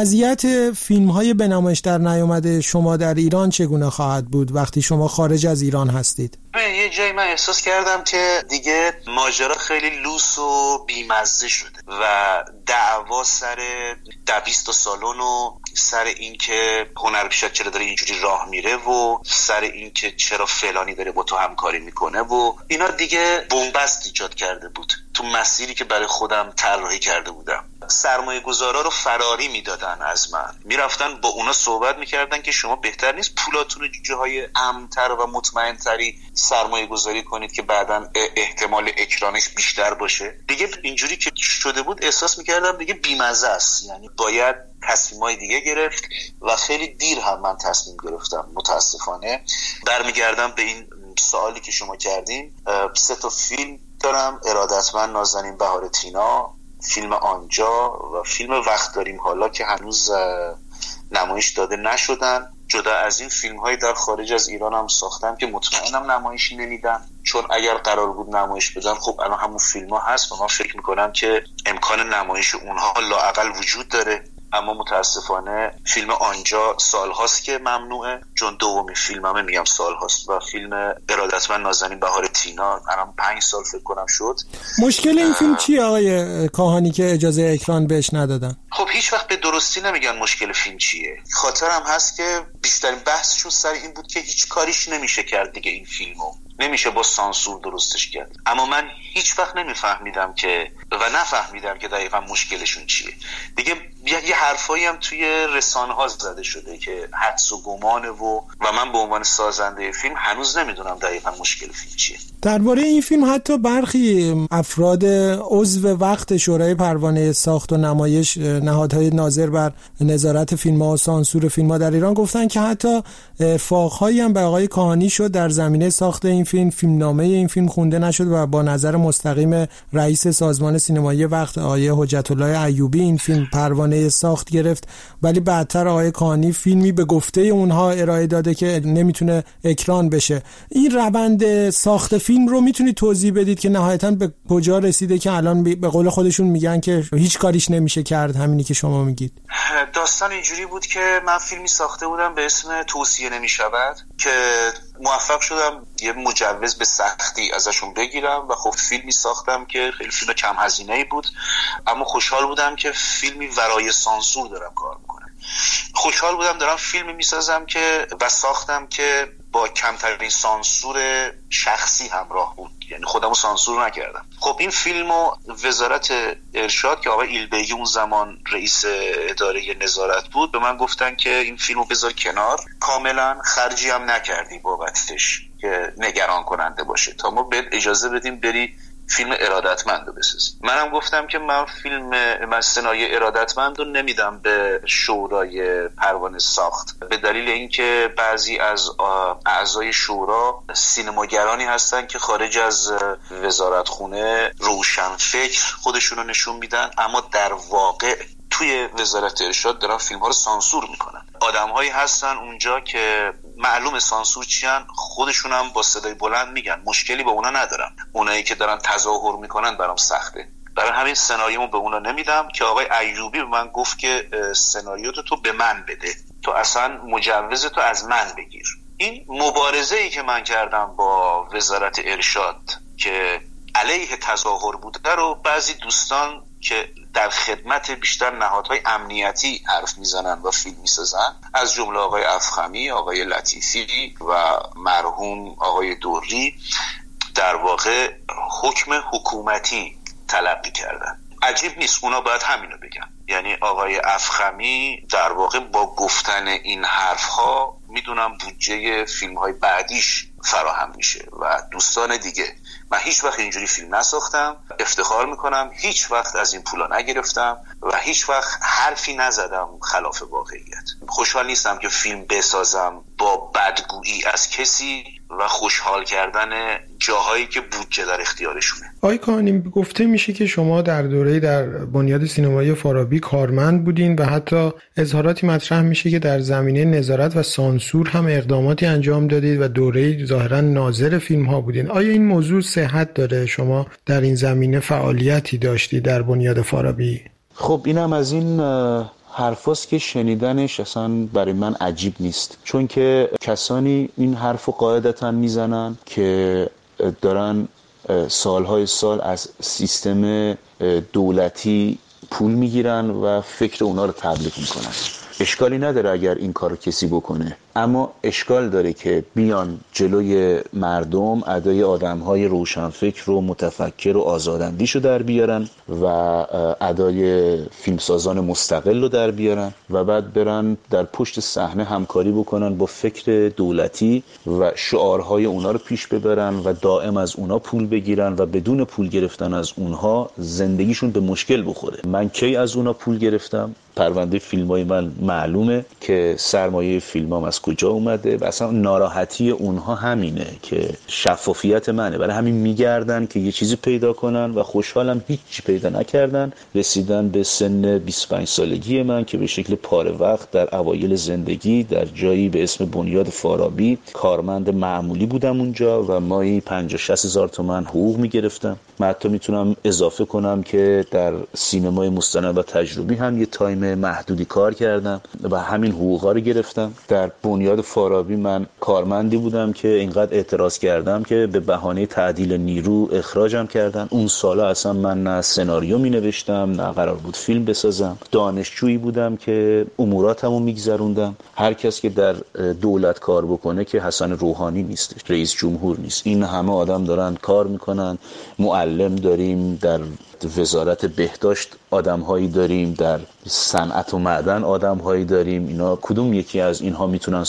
وضعیت فیلم‌های به نمایش در نیامده شما در ایران چگونه خواهد بود وقتی شما خارج از ایران هستید؟ یه جایی من احساس کردم که دیگه ماجرا خیلی لوس و بیمزه شده و دعوا سر دویست تا سالن و سر این که هنرپیشه چرا داره اینجوری راه میره و سر این که چرا فلانی داره با تو همکاری میکنه و اینا دیگه بنبست ایجاد کرده بود تو مسیری که برای خودم طراحی کرده بودم. سرمایه گذارا رو فراری میدادن از من، میرفتن با اونا صحبت میکردن که شما بهتر نیست پولاتون رو جاهای امن‌تر و مطمئن‌تری سرمایه گذاری کنید که بعداً احتمال اکرانش بیشتر باشه. دیگه اینجوری که شده بود احساس میکردم دیگه بیمزه است، یعنی باید تصمیمای دیگه گرفت و خیلی دیر هم من تصمیم گرفتم. متاسفانه برمیگردم به این سوالی که شما کردین. سه تا فیلم دارم: ارادتمند نازنین بهار تینا، فیلم آنجا و فیلم وقت داریم حالا که هنوز نمایش داده نشدن. جدا از این فیلم های در خارج از ایران هم ساختم که مطمئنم نمایشی نمیدن، چون اگر قرار بود نمایش بدن خب الان همون فیلم ها هست و من فکر میکنم که امکان نمایش اونها لااقل وجود داره. اما متاسفانه فیلم آنجا سال هاست که ممنوعه، چون دومین فیلممه میگم سال هاست، و فیلم ارادتمند نازنین بهار تینا الان پنج سال فکر کنم شد. مشکل این فیلم چیه آقای کاهانی که اجازه اکران بهش ندادن؟ خب هیچ وقت به درستی نمیگن مشکل فیلم چیه. خاطرم هست که بیشترین بحثشون سر این بود که هیچ کاریش نمیشه کرد دیگه، این فیلمو نمیشه با سانسور درستش کرد. اما من هیچ وقت نمیفهمیدم که و نفهمیدم که دقیقا مشکلشون چیه. دیگه یه حرفایی هم توی رسانه ها زده شده که حدس و گمانه و و من به عنوان سازنده فیلم هنوز نمیدونم دقیقا مشکل فیلم چیه. درباره این فیلم حتی برخی افراد عضو وقت شورای پروانه ساخت و نمایش، نهادهای ناظر بر نظارت فیلم‌ها و سانسور فیلم‌ها در ایران، گفتن که حتی فاق‌هایی هم به آقای کاهانی شد در زمینه ساخت این فیلم. فیلمنامه این فیلم خونده نشد و با نظر مستقیم رئیس سازمان سینمایی وقت آقای حجت الله ایوبی این فیلم پروانه ساخت گرفت، ولی بعدتر آقای کاهانی فیلمی به گفته اونها ارائه داده که نمیتونه اکران بشه. این روند ساخت فیلم رو میتونید توضیح بدید که نهایتاً به کجا رسیده که الان به قول خودشون میگن که هیچ کاریش نمیشه کرد، همینی که شما میگید؟ داستان اینجوری بود که من فیلمی ساخته بودم به اسم توصیه نمیشود که موفق شدم یه مجوز به سختی ازشون بگیرم و خب فیلمی ساختم که خیلی فیلم کم هزینه‌ای بود، اما خوشحال بودم که فیلمی ورای سانسور دارم کار میکنم. خوشحال بودم دارم فیلمی میسازم که و ساختم که با کمترین سانسور شخصی همراه بود، یعنی خودمو سانسور نکردم. خب این فیلمو وزارت ارشاد که آقای ایلبیگی اون زمان رئیس اداره نظارت بود به من گفتن که این فیلمو بذار کنار، کاملا خرجی هم نکردی بابتش که نگران کننده باشه تا ما بهت اجازه بدیم بری فیلم ارادتمند رو بسازی. منم گفتم که من فیلم من سناریو ارادتمند رو نمیدم به شورای پروانه ساخت، به دلیل اینکه بعضی از اعضای شورا سینماگرانی هستن که خارج از وزارتخونه روشنفکر خودشونو نشون میدن، اما در واقع توی وزارت ارشاد دارن فیلم ها رو سانسور میکنن. آدم هایی هستن اونجا که معلوم سانسور چیان، خودشون هم با صدای بلند میگن، مشکلی با اونا ندارم، اونایی که دارن تظاهر میکنن برام سخته. برای همین سناریومو به اونا نمیدم که آقای ایوبی به من گفت که سناریو تو به من بده، تو اصلا مجوز تو از من بگیر. این مبارزه ای که من کردم با وزارت ارشاد که علیه تظاهر بوده رو بعضی دوستان که در خدمت بیشتر نهادهای امنیتی حرف میزنن و فیلم میسازن، از جمله آقای افخمی، آقای لطیفی و مرحوم آقای دوری، در واقع حکم حکومتی تلقی کردن. عجیب نیست، اونا باید همینو بگن. یعنی آقای افخمی در واقع با گفتن این حرفها میدونم بودجه فیلم‌های بعدیش فراهم میشه و دوستان دیگه. من هیچ وقت اینجوری فیلم نساختم، افتخار میکنم هیچ وقت از این پولا نگرفتم و هیچ وقت حرفی نزدم خلاف واقعیت. خوشحال نیستم که فیلم بسازم با بدگویی از کسی و خوشحال کردن جاهایی که بودجه در اختیارشونه. آقای کاهانی، گفته میشه که شما در دوره در بنیاد سینمایی فارابی کارمند بودین و حتی اظهاراتی مطرح میشه که در زمینه نظارت و سانسور هم اقداماتی انجام دادید و دوره ظاهرا ناظر فیلم ها بودین. آیا این موضوع صحت داره؟ شما در این زمینه فعالیتی داشتی در بنیاد فارابی؟ خب اینم از این حرفاست که شنیدنش اصلا برای من عجیب نیست، چون که کسانی این حرفو قاعدتا میزنن که دارن سالهای سال از سیستم دولتی پول میگیرن و فکر اونا رو تبلیغ میکنن. اشکالی نداره اگر این کارو کسی بکنه، اما اشکال داره که بیان جلوی مردم ادای آدم‌های روشنفکر و متفکر و آزاداندیشو در بیارن و ادای فیلمسازان مستقل رو در بیارن و بعد برن در پشت صحنه همکاری بکنن با فکر دولتی و شعارهای اونا رو پیش ببرن و دائم از اونا پول بگیرن و بدون پول گرفتن از اونها زندگیشون به مشکل بخوره. من کی از اونا پول گرفتم؟ پرونده فیلمای من معلومه که سرمایه فیلمام از کجا اومده و اصلا ناراحتی اونها همینه که شفافیت منه، برای همین میگردن که یه چیزی پیدا کنن و خوشحالم هیچ پیدا نکردن. رسیدن به سن بیست و پنج سالگی من که به شکل پاره وقت در اوایل زندگی در جایی به اسم بنیاد فارابی کارمند معمولی بودم اونجا و مایی پنجاه شصت هزار تومان حقوق میگرفتم. من حتی میتونم اضافه کنم که در سینمای مستند و تجربی هم یه تایم محدودی کار کردم و همین حقوقا رو گرفتم. در بنیاد فارابی من کارمندی بودم که اینقدر اعتراض کردم که به بهانه تعدیل نیرو اخراجم کردن. اون سالا اصلا من نه سناریو می نوشتم نه قرار بود فیلم بسازم. دانشجویی بودم که اموراتمو میگذروندم. هر کس که در دولت کار بکنه که حسن روحانی نیست، رئیس جمهور نیست، این همه آدم دارن کار میکنن. معلم داریم، در وزارت بهداشت آدم‌هایی داریم، در صنعت و معدن آدم‌هایی داریم. اینا کدوم یکی از اینها میتونن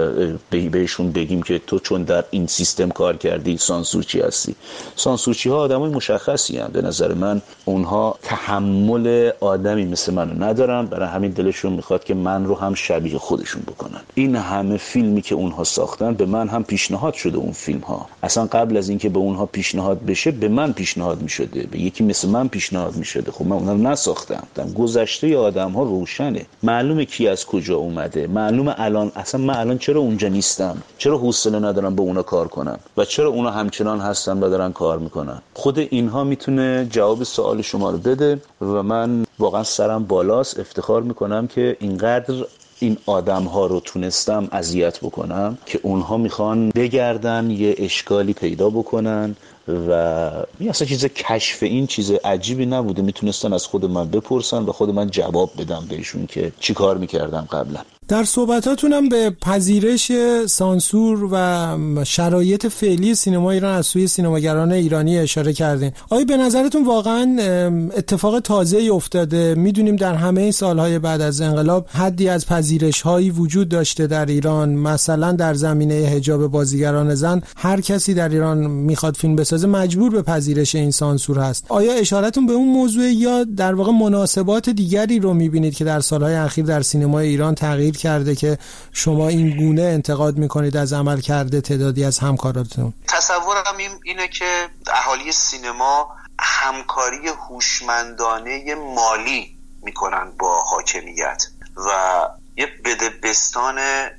بهشون بگیم که تو چون در این سیستم کار کردی سانسورچی هستی؟ سانسورچی ها آدمای مشخصی هستند. به نظر من اونها تحمل آدمی مثل منو ندارن، برای همین دلشون میخواد که من رو هم شبیه خودشون بکنن. این همه فیلمی که اونها ساختن به من هم پیشنهاد شده. اون فیلم ها اصلا قبل از اینکه به اونها پیشنهاد بشه به من پیشنهاد میشده، به یکی مثل من پیشنهاد میشده. خب من اونها رو نساختم. گذشته آدم ها روشنه، معلومه کی از کجا اومده، معلومه الان اصلا من الان چرا اونجا نیستم، چرا حوصله ندارم با اونا کار کنم و چرا اونا همچنان هستن و دارن کار میکنن. خود اینها میتونه جواب سوال شما رو بده و من واقعا سرم بالاست، افتخار میکنم که اینقدر این آدم ها رو تونستم اذیت بکنم که اونها میخوان بگردن یه اشکالی پیدا بکنن و این اصلا چیز کشف این چیز عجیبی نبوده. میتونستن از خود من بپرسن و خود من جواب بدم بهشون که چی کار میکردم قبلا. در صحبتاتونم به پذیرش سانسور و شرایط فعلی سینما ایران از سوی سینماگران ایرانی اشاره کردین. آیا به نظرتون واقعا اتفاق تازه‌ای افتاده؟ میدونیم در همه سالهای بعد از انقلاب حدی از پذیرش‌هایی وجود داشته در ایران، مثلا در زمینه حجاب بازیگران زن هر کسی در ایران میخواد فیلم بسازه مجبور به پذیرش این سانسور هست. آیا اشارتون به اون موضوع یا در واقع مناسبات دیگری رو میبینید که در سالهای اخیر در سینمای ایران تغییر کرده که شما این گونه انتقاد میکنید از عمل کرده تعدادی از همکاراتون؟ تصورم اینه که اهالی سینما همکاری هوشمندانه مالی میکنن با حاکمیت و یه بدبستان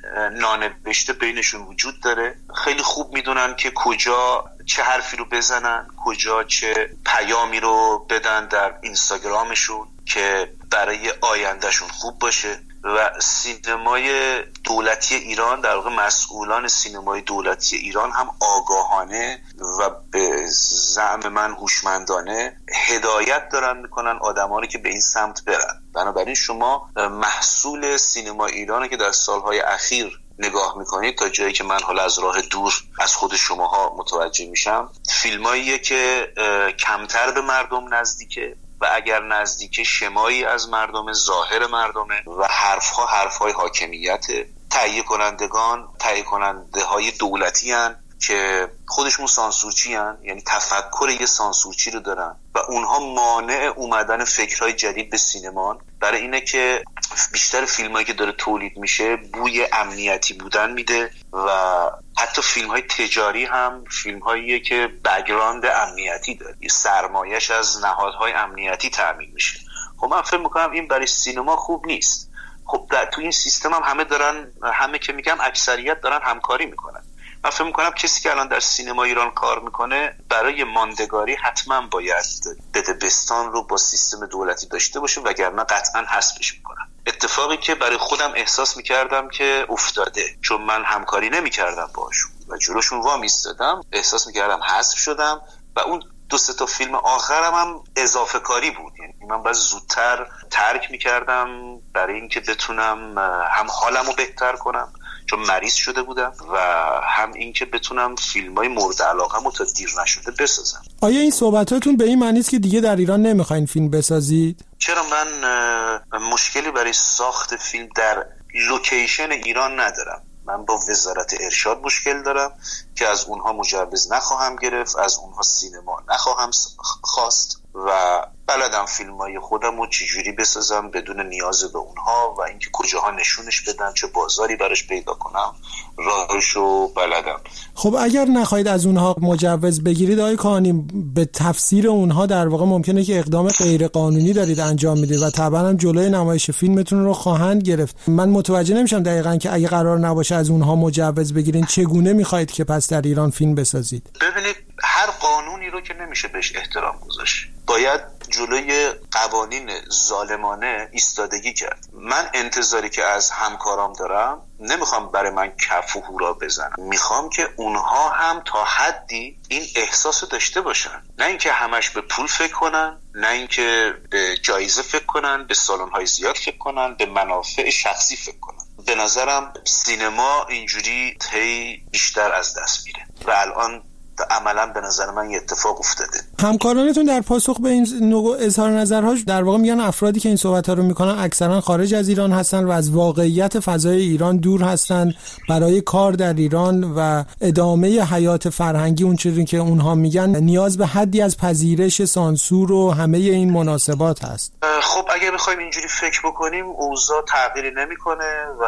نانوشته بینشون وجود داره. خیلی خوب میدونن که کجا چه حرفی رو بزنن، کجا چه پیامی رو بدن در اینستاگرامشون که برای آیندهشون خوب باشه. و سینمای دولتی ایران، در واقع مسئولان سینمای دولتی ایران هم آگاهانه و به زعم من هوشمندانه هدایت دارن میکنن آدمانی که به این سمت برن. بنابراین شما محصول سینما ایران که در سالهای اخیر نگاه میکنید تا جایی که من حالا از راه دور از خود شماها متوجه میشم، فیلماییه که کمتر به مردم نزدیکه و اگر نزدیک شمایی از مردم، ظاهر مردمه و حرفها حرفهای حاکمیته. تهیه کنندگان تهیه کننده های دولتی هن که خودشون سانسورچی هن، یعنی تفکر یه سانسورچی رو دارن و اونها مانع اومدن فکرهای جدید به سینما. برای اینه که بیشتر فیلمایی که داره تولید میشه بوی امنیتی بودن میده و حتی فیلم‌های تجاری هم فیلم‌هاییه که بک‌گراند امنیتی داره، سرمایه‌اش از نهادهای امنیتی تامین میشه. خب من فکر می‌کنم این برای سینما خوب نیست. خب در تو این سیستم هم همه دارن، همه که میگم اکثریت دارن همکاری میکنن. من فکر می‌کنم کسی که الان در سینما ایران کار میکنه برای ماندگاری حتما باید بدبستان رو با سیستم دولتی داشته باشه، وگرنه قطعا حذفش میکنن. اتفاقی که برای خودم احساس میکردم که افتاده، چون من همکاری نمیکردم باشون و جلوشون وا میستادم، احساس میکردم حذف شدم و اون دو سه تا فیلم آخرم هم اضافه کاری بود. یعنی من باید زودتر ترک میکردم برای اینکه بتونم هم حالمو بهتر کنم، چون مریض شده بودم و هم اینکه بتونم فیلم‌های مورد علاقه‌مو تا دیر نشده بسازم. آیا این صحبتاتون به این معنی است که دیگه در ایران نمیخواین فیلم بسازید؟ چرا، من مشکلی برای ساخت فیلم در لوکیشن ایران ندارم. من با وزارت ارشاد مشکل دارم که از اونها مجوز نخواهم گرفت، از اونها سینما نخواهم خواست و بلدم فیلمای خودم رو چجوری بسازم بدون نیاز به اونها و اینکه کجاها نشونش بدم، چه بازاری براش پیدا کنم، راهشو بلدم. خب اگر نخواهید از اونها مجوز بگیرید آقای کاهانی، به تفسیر اونها در واقع ممکنه که اقدام غیر قانونی دارید انجام میدید و طبعا هم جلوی نمایش فیلمتون رو خواهند گرفت. من متوجه نمیشم دقیقاً که اگه قرار نباشه از اونها مجوز بگیرین چگونه میخواهید که پس در ایران فیلم بسازید؟ ببینید، هر قانونی رو که نمیشه بهش احترام گذاشت، باید جلوی قوانین ظالمانه ایستادگی کرد. من انتظاری که از همکارام دارم، نمیخوام برای من کف و هورا بزنم، میخوام که اونها هم تا حدی این احساس رو داشته باشن، نه اینکه همش به پول فکر کنن، نه اینکه به جایزه فکر کنن، به سالن‌های زیاد فکر کنن، به منافع شخصی فکر کنن. به نظرم سینما اینجوری هی بیشتر از دست میره و الان عملا به نظر من یه اتفاق افتاده. همکارانتون در پاسخ به این نوع اظهار نظرهاش در واقع میگن افرادی که این صحبت‌ها رو میکنن اکثرا خارج از ایران هستن و از واقعیت فضای ایران دور هستن برای کار در ایران و ادامه حیات فرهنگی اونچوری که اونها میگن نیاز به حدی از پذیرش، سانسور و همه این مناسبات هست. خب اگه بخوایم اینجوری فکر بکنیم اوضاع تغییری نمیکنه و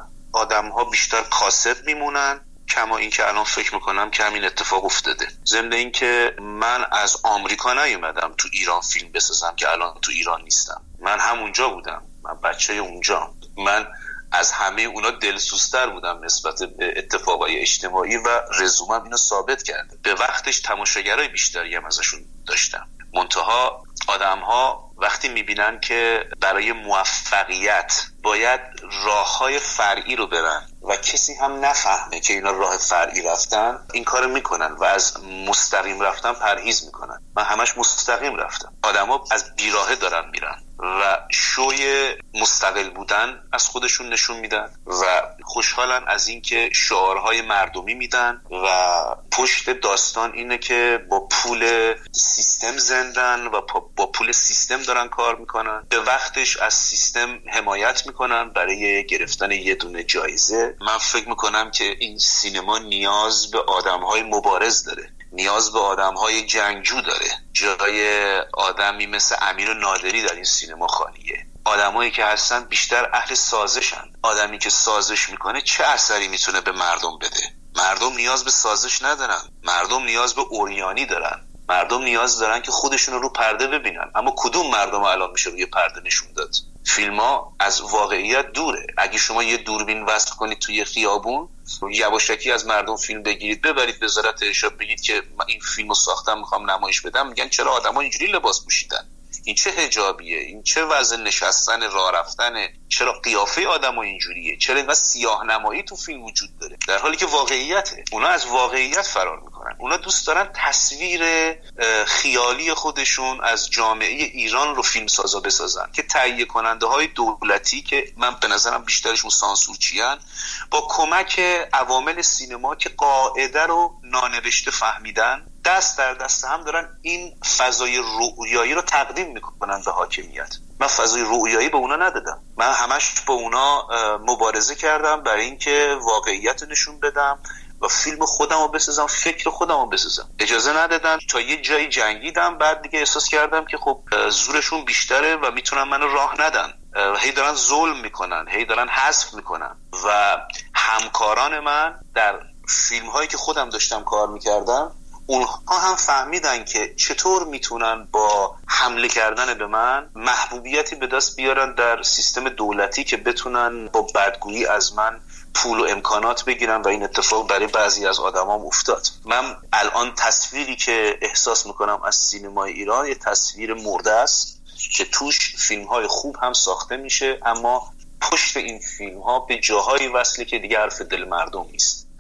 آدم‌ها بیشتر کاسب میمونن، کما این که الان فکر میکنم که همین اتفاق افتاده. ضمن این که من از آمریکا نیومدم تو ایران فیلم بسازم که الان تو ایران نیستم، من همونجا بودم، من بچه اونجا، من از همه اونا دلسوزتر بودم نسبت به اتفاقای اجتماعی و رزومم اینو ثابت کرده. به وقتش تماشاگرای بیشتری هم ازشون داشتم. منتها آدم‌ها وقتی میبینن که برای موفقیت باید راه‌های فرعی رو برن و کسی هم نفهمه که اینا راه فرعی رفتن، این کارو میکنن و از مستقیم رفتن پرهیز میکنن. من همش مستقیم رفتم. آدما از بیراهه دارن میرن و شوی مستقل بودن از خودشون نشون میدن و خوشحالن از اینکه شعارهای مردمی میدن و پشت داستان اینه که با پول سیستم زندن و با پول سیستم دارن کار میکنن. به وقتش از سیستم حمایت میکنن برای گرفتن یه دونه جایزه. من فکر میکنم که این سینما نیاز به آدمهای مبارز داره، نیاز به آدمهای جنگجو داره. جای آدمی مثل امیر نادری در این سینما خالیه. آدمایی که هستن بیشتر اهل سازشن. آدمی که سازش میکنه چه اثری میتونه به مردم بده؟ مردم نیاز به سازش ندارن، مردم نیاز به اوریانی دارن، مردم نیاز دارن که خودشون رو پرده ببینن. اما کدوم مردم الان میشه روی پرده نشون داد؟ فیلم ها از واقعیت دوره. اگه شما یه دوربین وصل کنید توی خیابون، یواشکی از مردم فیلم بگیرید، ببرید وزارت ارشاد بگید که من این فیلمو ساختم میخوام نمایش بدم، میگن چرا آدما اینجوری لباس پوشیدن؟ این چه حجابیه؟ این چه وضع نشستن، راه رفتنه؟ چرا قیافه آدمو اینجوریه؟ چرا اینقدر سیاه نمایی تو فیلم وجود داره؟ در حالی که واقعیته. اونا از واقعیت فرار میکنن. اونا دوست دارن تصویر خیالی خودشون از جامعه ایران رو فیلم سازا بسازن که تهیه کننده های دولتی که من به نظرم بیشترشون سانسورچیان، با کمک عوامل سینما که قاعده رو نانوشته فهمیدن، دست در دست هم دارن این فضای رؤیایی رو تقدیم میکنن به حاکمیت. من فضای رؤیایی به اونا ندادم، من همش با اونا مبارزه کردم برای اینکه واقعیت نشون بدم و فیلم خودم رو بسازم، فکر خودم رو بسازم. اجازه ندادن تا یه جایی جنگیدم، بعد دیگه احساس کردم که خب زورشون بیشتره و میتونن منو راه ندن. هی دارن ظلم میکنن، هی دارن حذف میکنن و همکاران من در فیلم هایی که خودم داشتم کار میکردم، اونها هم فهمیدن که چطور میتونن با حمله کردن به من محبوبیتی به دست بیارن در سیستم دولتی که بتونن با بدگویی از من پول و امکانات بگیرن و این اتفاق برای بعضی از آدمام افتاد. من الان تصویری که احساس میکنم از سینمای ایران یه تصویر مرده است که توش فیلم‌های خوب هم ساخته میشه، اما پشت این فیلم‌ها به جاهایی وصله که دیگه حرف دل مردم نیست.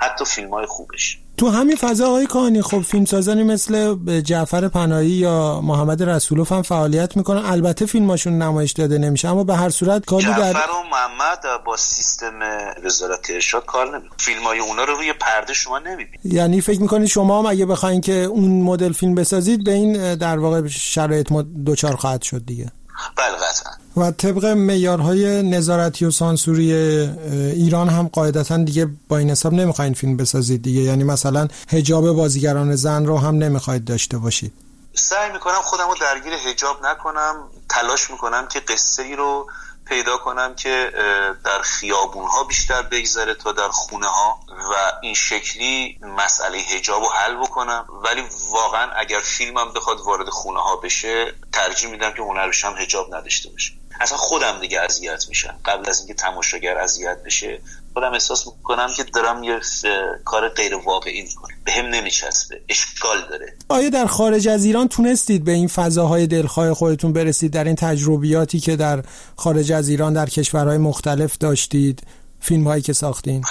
حتی فیلم‌های خوبش. تو همین فضا آقای کاهنی خب فیلمسازانی مثل جعفر پناهی یا محمد رسولوف هم فعالیت میکنن، البته فیلماشون نمایش داده نمیشه اما به هر صورت کاری در جعفر و محمد با سیستم وزارت ارشاد کار نمیکنن، فیلمای اونا رو روی پرده شما نمیبینید. یعنی فکر میکنید شما هم اگه بخواید که اون مدل فیلم بسازید به این در واقع شرایط دوچار خواهد شد دیگه؟ بله قطعا. و طبق معیارهای نظارتی و سانسوری ایران هم قاعدتا دیگه با این حساب نمیخواین فیلم بسازید دیگه، یعنی مثلا حجاب بازیگران زن رو هم نمیخواید داشته باشید. سعی میکنم خودم رو درگیر حجاب نکنم، تلاش میکنم که قصه ای رو پیدا کنم که در خیابون ها بیشتر بگذره تا در خونه ها و این شکلی مسئله حجاب رو حل بکنم. ولی واقعا اگر فیلمم بخواد وارد خونه ها بشه ترجیح میدم که هنرپیشه هم حجاب نداشته باشه. اصلا خودم دیگه اذیت میشم قبل از اینکه تماشاگر اذیت بشه. خودم احساس میکنم که دارم یه کار غیر واقعی میکنم، به هم نمیچسبه، اشکال داره. آیا در خارج از ایران تونستید به این فضاهای دلخواه خودتون برسید در این تجربیاتی که در خارج از ایران در کشورهای مختلف داشتید، فیلم هایی که ساختین؟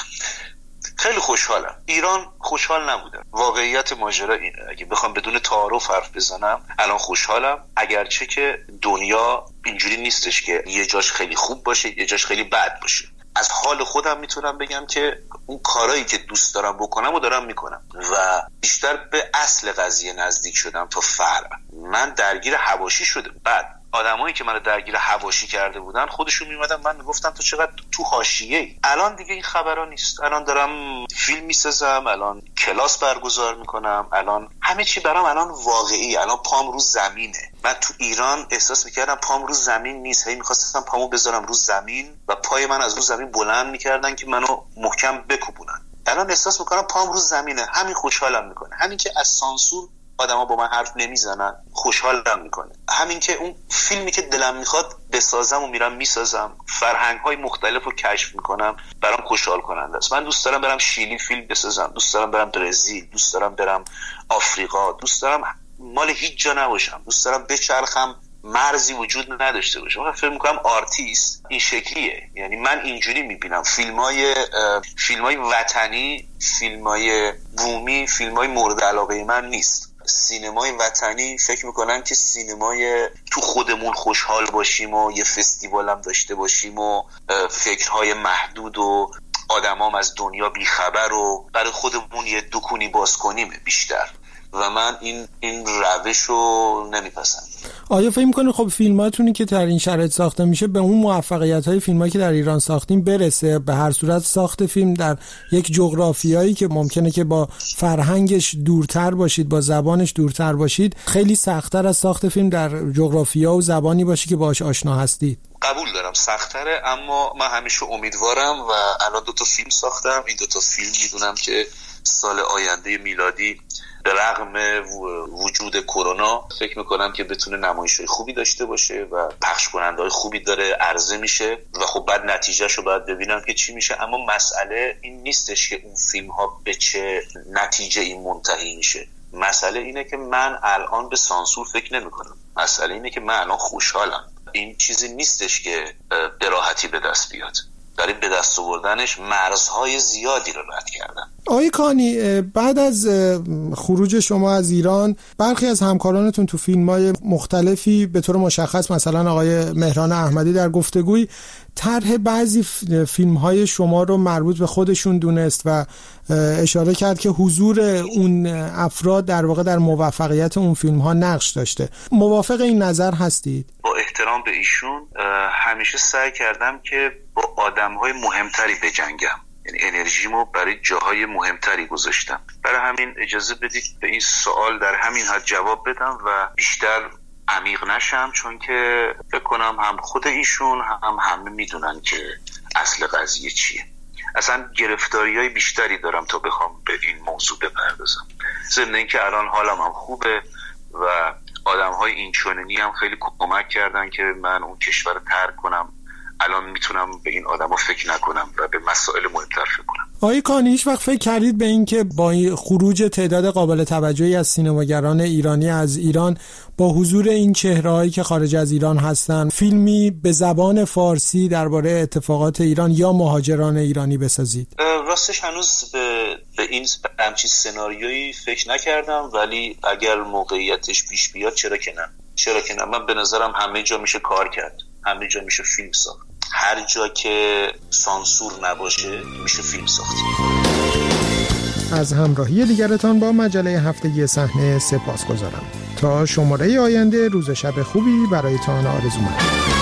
خیلی خوشحالم. ایران خوشحال نبودم. واقعیت ماجرا اینه. اگه بخوام بدون تعارف حرف بزنم الان خوشحالم، اگرچه که دنیا اینجوری نیستش که یه جاش خیلی خوب باشه یه جاش خیلی بد باشه. از حال خودم میتونم بگم که اون کارهایی که دوست دارم بکنم و دارم میکنم و بیشتر به اصل قضیه نزدیک شدم تا فرع. من درگیر حواشی شده، بعد آدمایی که منو درگیر حواشی کرده بودن خودشون میومدن من میگفتم تو چقدر تو حاشیه‌ای. الان دیگه این خبرا نیست. الان دارم فیلم میسازم، الان کلاس برگزار میکنم، الان همه چی برام الان واقعی. الان پام رو زمینه. من تو ایران احساس میکردم پام رو زمین نیست، هی میخواستم پامو بذارم رو زمین و پای من از رو زمین بلند میکردن که منو محکم بکوبونن. الان احساس میکنم پام رو زمینه. همین خوشحالم میکنه. همین که از سانسور آدما با من حرف نمیزنن خوشحالم میکنه. همین که اون فیلمی که دلم میخواد بسازم و میرم میسازم، فرهنگ‌های مختلف رو کشف میکنم، برام خوشحال کننده است. من دوست دارم برم شیلی فیلم بسازم، دوست دارم برم برزیل، دوست دارم برم آفریقا، دوست دارم مال هیچ جا نباشم، دوست دارم بچرخم مرزی وجود نداشته باشه. من فکر میکنم آرتیست این شکلیه. یعنی من اینجوری میبینم فیلمای فیلمای وطنی، فیلمای بومی، فیلمای مورد علاقه من نیست. سینمای وطنی فکر میکنم که سینمای تو خودمون خوشحال باشیم و یه فستیوال هم داشته باشیم و فکرهای محدود و آدمام از دنیا بیخبر و برای خودمون یه دکونی باز کنیم بیشتر و من این این روش رو نمیپسندم. آیا فکر میکنید خب فیلماتونی که در این شرایط ساخته میشه به اون موفقیت‌های فیلمایی که در ایران ساختیم برسه؟ به هر صورت ساخت فیلم در یک جغرافیایی که ممکنه که با فرهنگش دورتر باشید، با زبانش دورتر باشید، خیلی سخت‌تر از ساخت فیلم در جغرافیا و زبانی باشه که باهاش آشنا هستید. قبول دارم سخت‌تره، اما من همیشه امیدوارم و الان دو تا فیلم ساختم. این دو تا فیلم میدونم که سال آینده میلادی به رغم وجود کرونا فکر میکنم که بتونه نمایش‌های خوبی داشته باشه و پخش کننده‌های خوبی داره عرضه میشه و خب بعد نتیجهشو باید ببینم که چی میشه. اما مسئله این نیستش که اون فیلم‌ها به چه نتیجه این منتهی میشه. مسئله اینه که من الان به سانسور فکر نمیکنم. مسئله اینه که من الان خوشحالم. این چیزی نیستش که به راحتی به دست بیاد. داریم به دست آوردنش مرزهای زیادی رو رد کردن. آقای کانی، بعد از خروج شما از ایران برخی از همکارانتون تو فیلم‌های مختلفی به طور مشخص مثلا آقای مهران احمدی در گفتگوی طرح بعضی فیلم‌های شما رو مربوط به خودشون دونست و اشاره کرد که حضور اون افراد در واقع در موفقیت اون فیلم‌ها نقش داشته. موافق این نظر هستید؟ با احترام به ایشون همیشه سعی کردم که با آدم‌های مهمتری بجنگم، یعنی انرژیمو برای جاهای مهمتری گذاشتم. برای همین اجازه بدید به این سوال در همین حد جواب بدم و بیشتر عمیق نشم، چون که فکر کنم هم خود ایشون هم همه میدونن که اصل قضیه چیه. اصلا گرفتاری‌های بیشتری دارم تا بخوام به این موضوع بپردازم. ضمن اینکه الان حالم هم خوبه و آدم‌های اینچنینی هم خیلی کمک کردن که من اون کشور رو ترک کنم. الان میتونم به این آدما فکر نکنم و به مسائل مهمتر فکر کنم. آقای کانی، هیچ وقت فکر کردید به این که با خروج تعداد قابل توجهی از سینماگران ایرانی از ایران با حضور این چهره‌هایی که خارج از ایران هستن فیلمی به زبان فارسی درباره اتفاقات ایران یا مهاجران ایرانی بسازید؟ راستش هنوز به این همچین سناریویی فکر نکردم، ولی اگر موقعیتش پیش بیاد چرا که نه، چرا که نه. من به نظرم همه جا میشه کار کرد، همه جا میشه فیلم ساخت، هر جا که سانسور نباشه میشه فیلم ساخت. از همراهی دیگرتان با مجله هفتگی صحنه سپاسگزارم. تا شماره آینده روز شب خوبی برایتان آرزو می‌کنم.